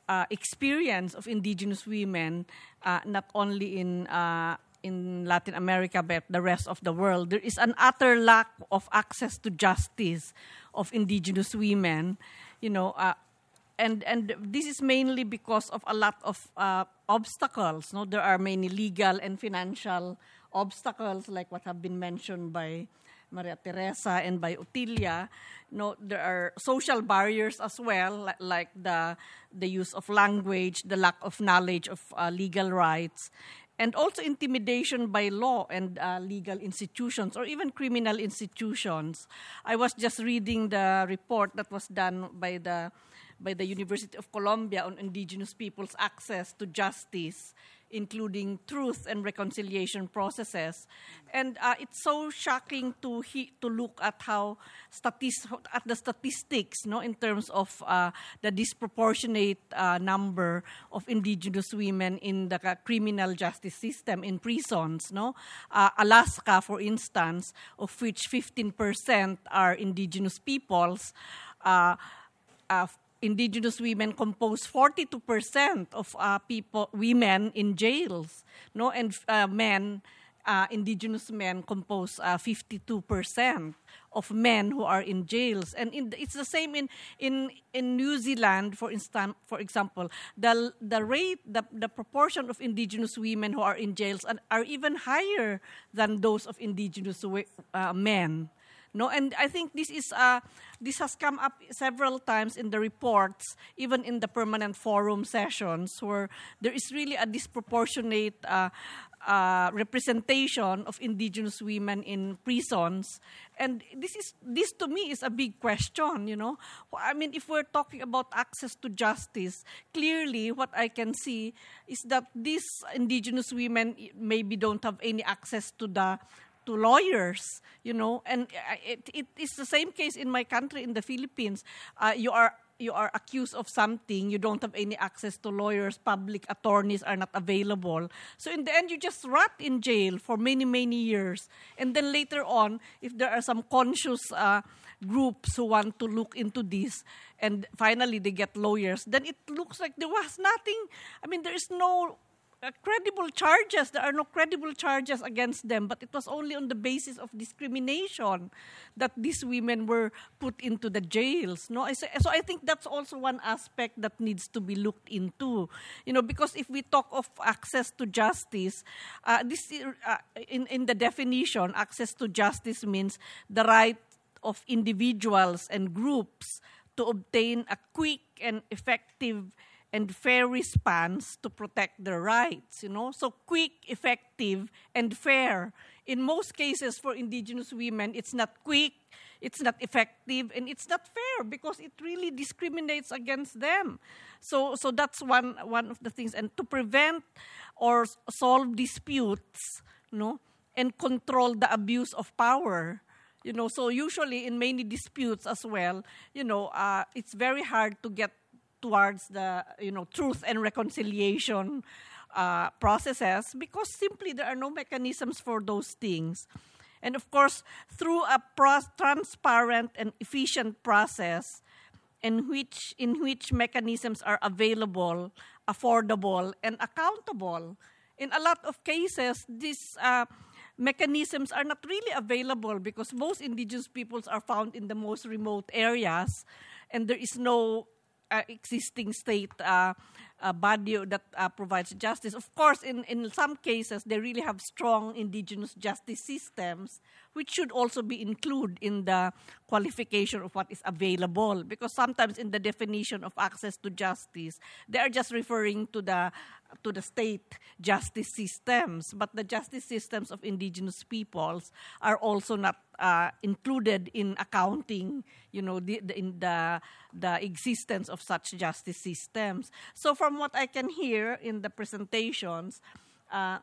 uh, experience of indigenous women, uh, not only in uh, in Latin America but the rest of the world. There is an utter lack of access to justice of indigenous women, you know, uh, and and this is mainly because of a lot of uh, obstacles. No, there are many legal and financial obstacles, like what have been mentioned by Maria Teresa and by Otilia. No, there are social barriers as well, like, like the the use of language, the lack of knowledge of uh, legal rights, and also intimidation by law and uh, legal institutions or even criminal institutions. I was just reading the report that was done by the by the University of Columbia on indigenous people's access to justice, including truth and reconciliation processes. And uh, it's so shocking to he, to look at how statis- at the statistics, no, in terms of uh, the disproportionate uh, number of indigenous women in the uh, criminal justice system, in prisons. No, uh, Alaska, for instance, of which fifteen percent are indigenous peoples. Uh, uh, Indigenous women compose forty-two percent of uh, people, women in jails, no, and uh, men, uh, indigenous men compose uh, fifty-two percent of men who are in jails, and in, it's the same in in in New Zealand, for instance. For example, the the rate, the the proportion of indigenous women who are in jails are, are even higher than those of indigenous uh, men. No, and I think this is uh, this has come up several times in the reports, even in the permanent forum sessions, where there is really a disproportionate uh, uh, representation of indigenous women in prisons, and this is this to me is a big question. You know, I mean, if we're talking about access to justice, clearly what I can see is that these indigenous women maybe don't have any access to the to lawyers, you know, and it, it is the same case in my country, in the Philippines. Uh, you are you are accused of something, you don't have any access to lawyers, public attorneys are not available. So in the end, you just rot in jail for many, many years. And then later on, if there are some conscious uh, groups who want to look into this, and finally they get lawyers, then it looks like there was nothing. I mean, there is no Uh, credible charges. There are no credible charges against them, but it was only on the basis of discrimination that these women were put into the jails. No, I say, so I think that's also one aspect that needs to be looked into. You know, because if we talk of access to justice, uh, this uh, in in the definition, access to justice means the right of individuals and groups to obtain a quick and effective and fair response to protect their rights, you know. So quick, effective, and fair. In most cases for indigenous women, it's not quick, it's not effective, and it's not fair because it really discriminates against them. So so that's one one of the things. And to prevent or solve disputes, you know, and control the abuse of power. You know, so usually in many disputes as well, you know, uh, it's very hard to get towards the, you know, truth and reconciliation uh, processes because simply there are no mechanisms for those things. And of course, through a pro- transparent and efficient process in which in which mechanisms are available, affordable, and accountable. In a lot of cases, these uh, mechanisms are not really available because most indigenous peoples are found in the most remote areas, and there is no Uh, existing state uh, uh, body that uh, provides justice. Of course, in, in some cases, they really have strong indigenous justice systems, which should also be included in the qualification of what is available. Because sometimes in the definition of access to justice, they are just referring to the to the state justice systems, but the justice systems of indigenous peoples are also not uh, included in accounting, you know, the, the, in the the existence of such justice systems. So from what I can hear in the presentations, uh,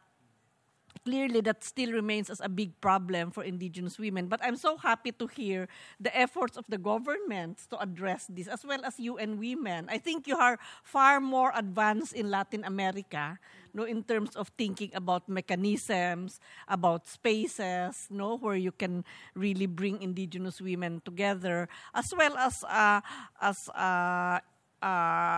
clearly that still remains as a big problem for indigenous women. But I'm so happy to hear the efforts of the governments to address this, as well as U N Women. I think you are far more advanced in Latin America, no, in terms of thinking about mechanisms, about spaces, no, where you can really bring indigenous women together, as well as uh, as uh, uh,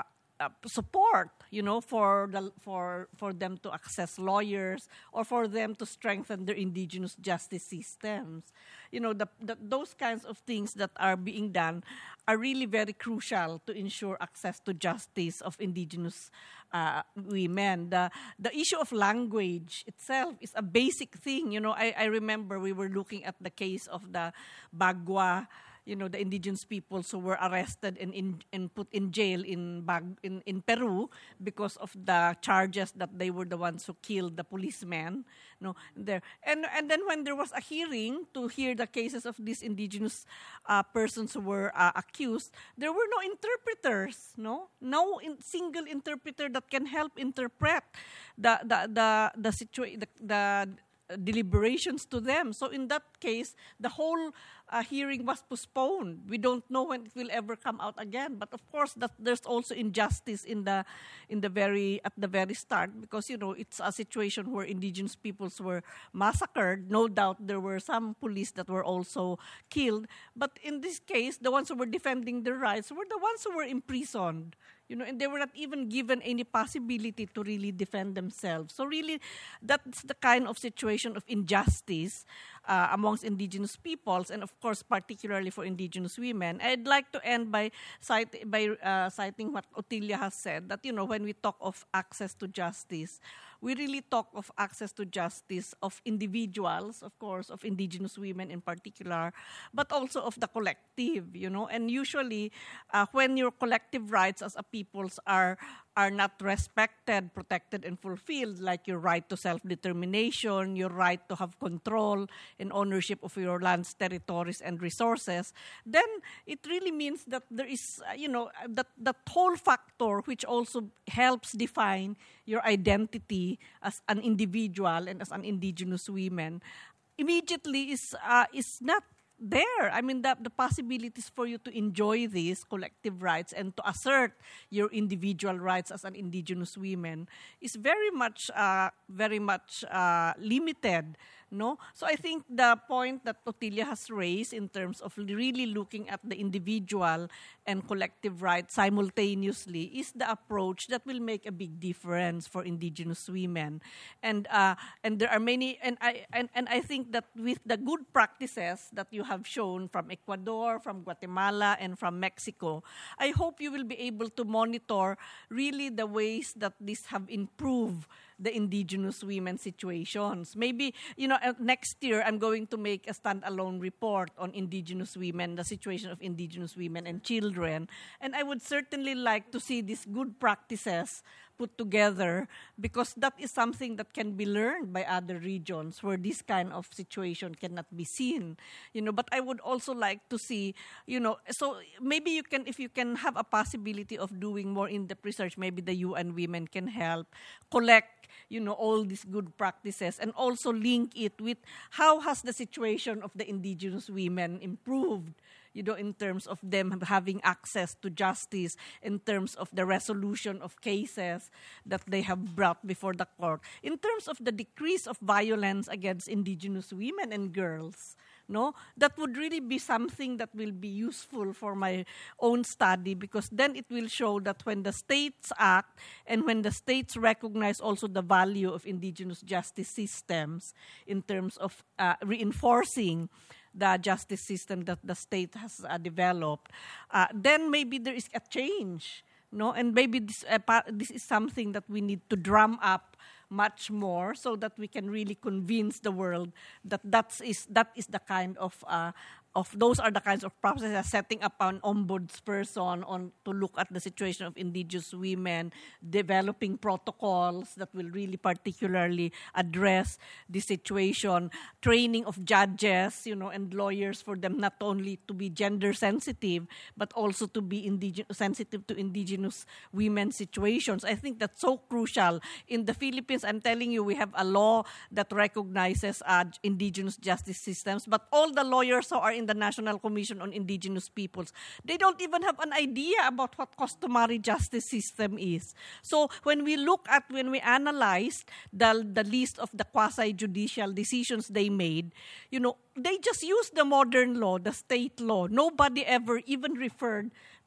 uh, support, you know, for the for for them to access lawyers or for them to strengthen their indigenous justice systems. You know, the, the, those kinds of things that are being done are really very crucial to ensure access to justice of indigenous uh, women. The the issue of language itself is a basic thing. You know, I, I remember we were looking at the case of the Bagua, you know, the indigenous peoples who were arrested and, in, and put in jail in, Bag, in in Peru because of the charges that they were the ones who killed the policeman. No, there and and then when there was a hearing to hear the cases of these indigenous uh, persons who were uh, accused, there were no interpreters. No, no in, single interpreter that can help interpret the the the the situation the, the deliberations to them. So in that case, the whole uh, hearing was postponed. We don't know when it will ever come out again. But of course, that there's also injustice in the in the very at the very start, because you know it's a situation where indigenous peoples were massacred. No doubt there were some police that were also killed. But in this case, the ones who were defending their rights were the ones who were imprisoned. You know, and they were not even given any possibility to really defend themselves. So really, that's the kind of situation of injustice uh, amongst indigenous peoples, and of course, particularly for indigenous women. I'd like to end by, cite, by uh, citing what Otilia has said, that, you know, when we talk of access to justice, we really talk of access to justice of individuals, of course, of indigenous women in particular, but also of the collective, you know. And usually, uh, when your collective rights as a peoples are are not respected, protected, and fulfilled, like your right to self-determination, your right to have control and ownership of your lands, territories, and resources, then it really means that there is, uh, you know, that, that whole factor which also helps define your identity as an individual and as an indigenous woman immediately is uh, is not there. I mean, the, the possibilities for you to enjoy these collective rights and to assert your individual rights as an indigenous woman is very much, uh, very much uh, limited. No? So I think the point that Otilia has raised in terms of really looking at the individual and collective rights simultaneously is the approach that will make a big difference for indigenous women. And uh, and there are many, and I and, and I think that with the good practices that you have shown from Ecuador, from Guatemala, and from Mexico, I hope you will be able to monitor really the ways that these have improved the indigenous women situations. Maybe, you know, uh, next year I'm going to make a standalone report on indigenous women, the situation of indigenous women and children. And I would certainly like to see these good practices put together, because that is something that can be learned by other regions where this kind of situation cannot be seen. You know, but I would also like to see, you know, so maybe you can, if you can have a possibility of doing more in-depth research, maybe the U N Women can help collect, you know, all these good practices and also link it with how has the situation of the indigenous women improved, you know, in terms of them having access to justice, in terms of the resolution of cases that they have brought before the court, in terms of the decrease of violence against indigenous women and girls. No, that would really be something that will be useful for my own study, because then it will show that when the states act and when the states recognize also the value of indigenous justice systems in terms of uh, reinforcing the justice system that the state has uh, developed, uh, then maybe there is a change. No, and maybe this uh, pa- this is something that we need to drum up much more, so that we can really convince the world that that is that is the kind of uh, of those are the kinds of processes, setting up an ombudsperson on to look at the situation of indigenous women, developing protocols that will really particularly address the situation, training of judges, you know, and lawyers for them not only to be gender sensitive but also to be indige- sensitive to indigenous women's situations. I think that's so crucial. In the Philippines, I'm telling you, we have a law that recognizes uh, indigenous justice systems, but all the lawyers who are in the National Commission on Indigenous Peoples, they don't even have an idea about what customary justice system is. So when we look at, when we analyze the, the list of the quasi-judicial decisions they made, you know, they just use the modern law, the state law. Nobody ever even referred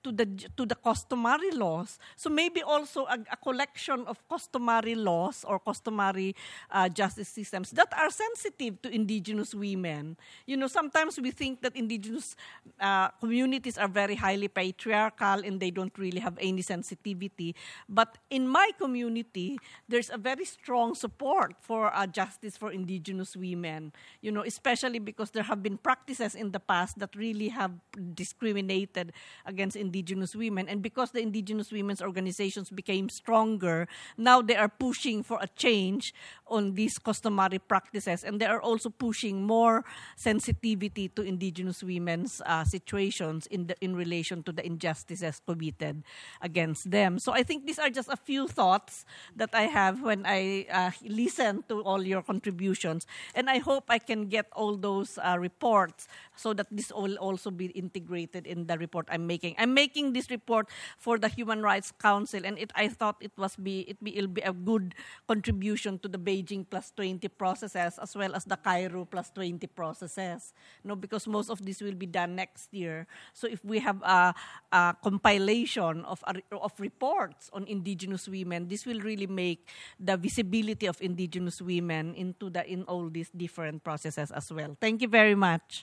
to the to the customary laws. So maybe also a, a collection of customary laws or customary uh, justice systems that are sensitive to indigenous women. You know, sometimes we think that indigenous uh, communities are very highly patriarchal and they don't really have any sensitivity. But in my community, there's a very strong support for uh, justice for indigenous women. You know, especially because there have been practices in the past that really have discriminated against indigenous women. And because the indigenous women's organizations became stronger, now they are pushing for a change on these customary practices. And they are also pushing more sensitivity to indigenous women's uh, situations in, the, in relation to the injustices committed against them. So I think these are just a few thoughts that I have when I uh, listen to all your contributions. And I hope I can get all those uh, reports so that this will also be integrated in the report I'm making. I'm making this report for the Human Rights Council, and it, I thought it was be it be it'll be a good contribution to the Beijing plus twenty processes as well as the Cairo plus twenty processes. No, because most of this will be done next year. So if we have a, a compilation of of reports on indigenous women, this will really make the visibility of indigenous women into the in all these different processes as well. Thank you very much.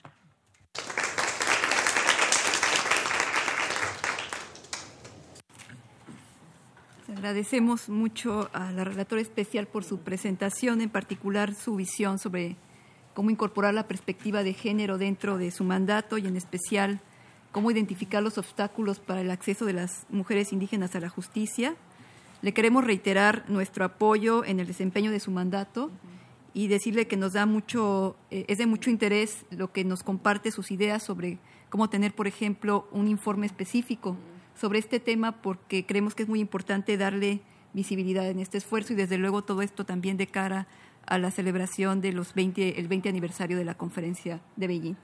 Agradecemos mucho a la relatora especial por su presentación, en particular su visión sobre cómo incorporar la perspectiva de género dentro de su mandato y en especial cómo identificar los obstáculos para el acceso de las mujeres indígenas a la justicia. Le queremos reiterar nuestro apoyo en el desempeño de su mandato y decirle que nos da mucho, eh, es de mucho interés lo que nos comparte sus ideas sobre cómo tener, por ejemplo, un informe específico sobre este tema, porque creemos que es muy importante darle visibilidad en este esfuerzo y desde luego todo esto también de cara a la celebración de los veinte, el veinte aniversario de la conferencia de Beijing.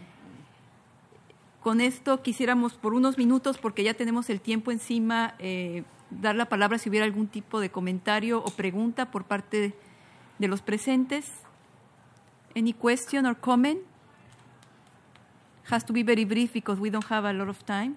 Con esto quisiéramos por unos minutos, porque ya tenemos el tiempo encima, eh, dar la palabra si hubiera algún tipo de comentario o pregunta por parte de, de los presentes. Any question or comment? Has to be very brief because we don't have a lot of time.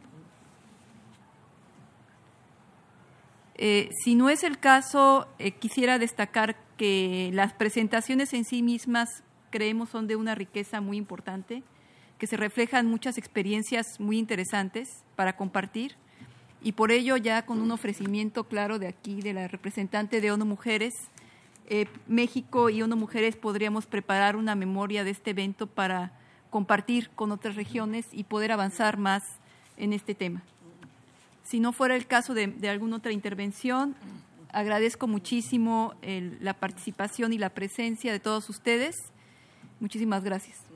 Eh, si no es el caso, eh, quisiera destacar que las presentaciones en sí mismas creemos son de una riqueza muy importante, que se reflejan muchas experiencias muy interesantes para compartir y por ello ya con un ofrecimiento claro de aquí de la representante de ONU Mujeres, eh, México y ONU Mujeres podríamos preparar una memoria de este evento para compartir con otras regiones y poder avanzar más en este tema. Si no fuera el caso de, de alguna otra intervención, agradezco muchísimo el, la participación y la presencia de todos ustedes. Muchísimas gracias.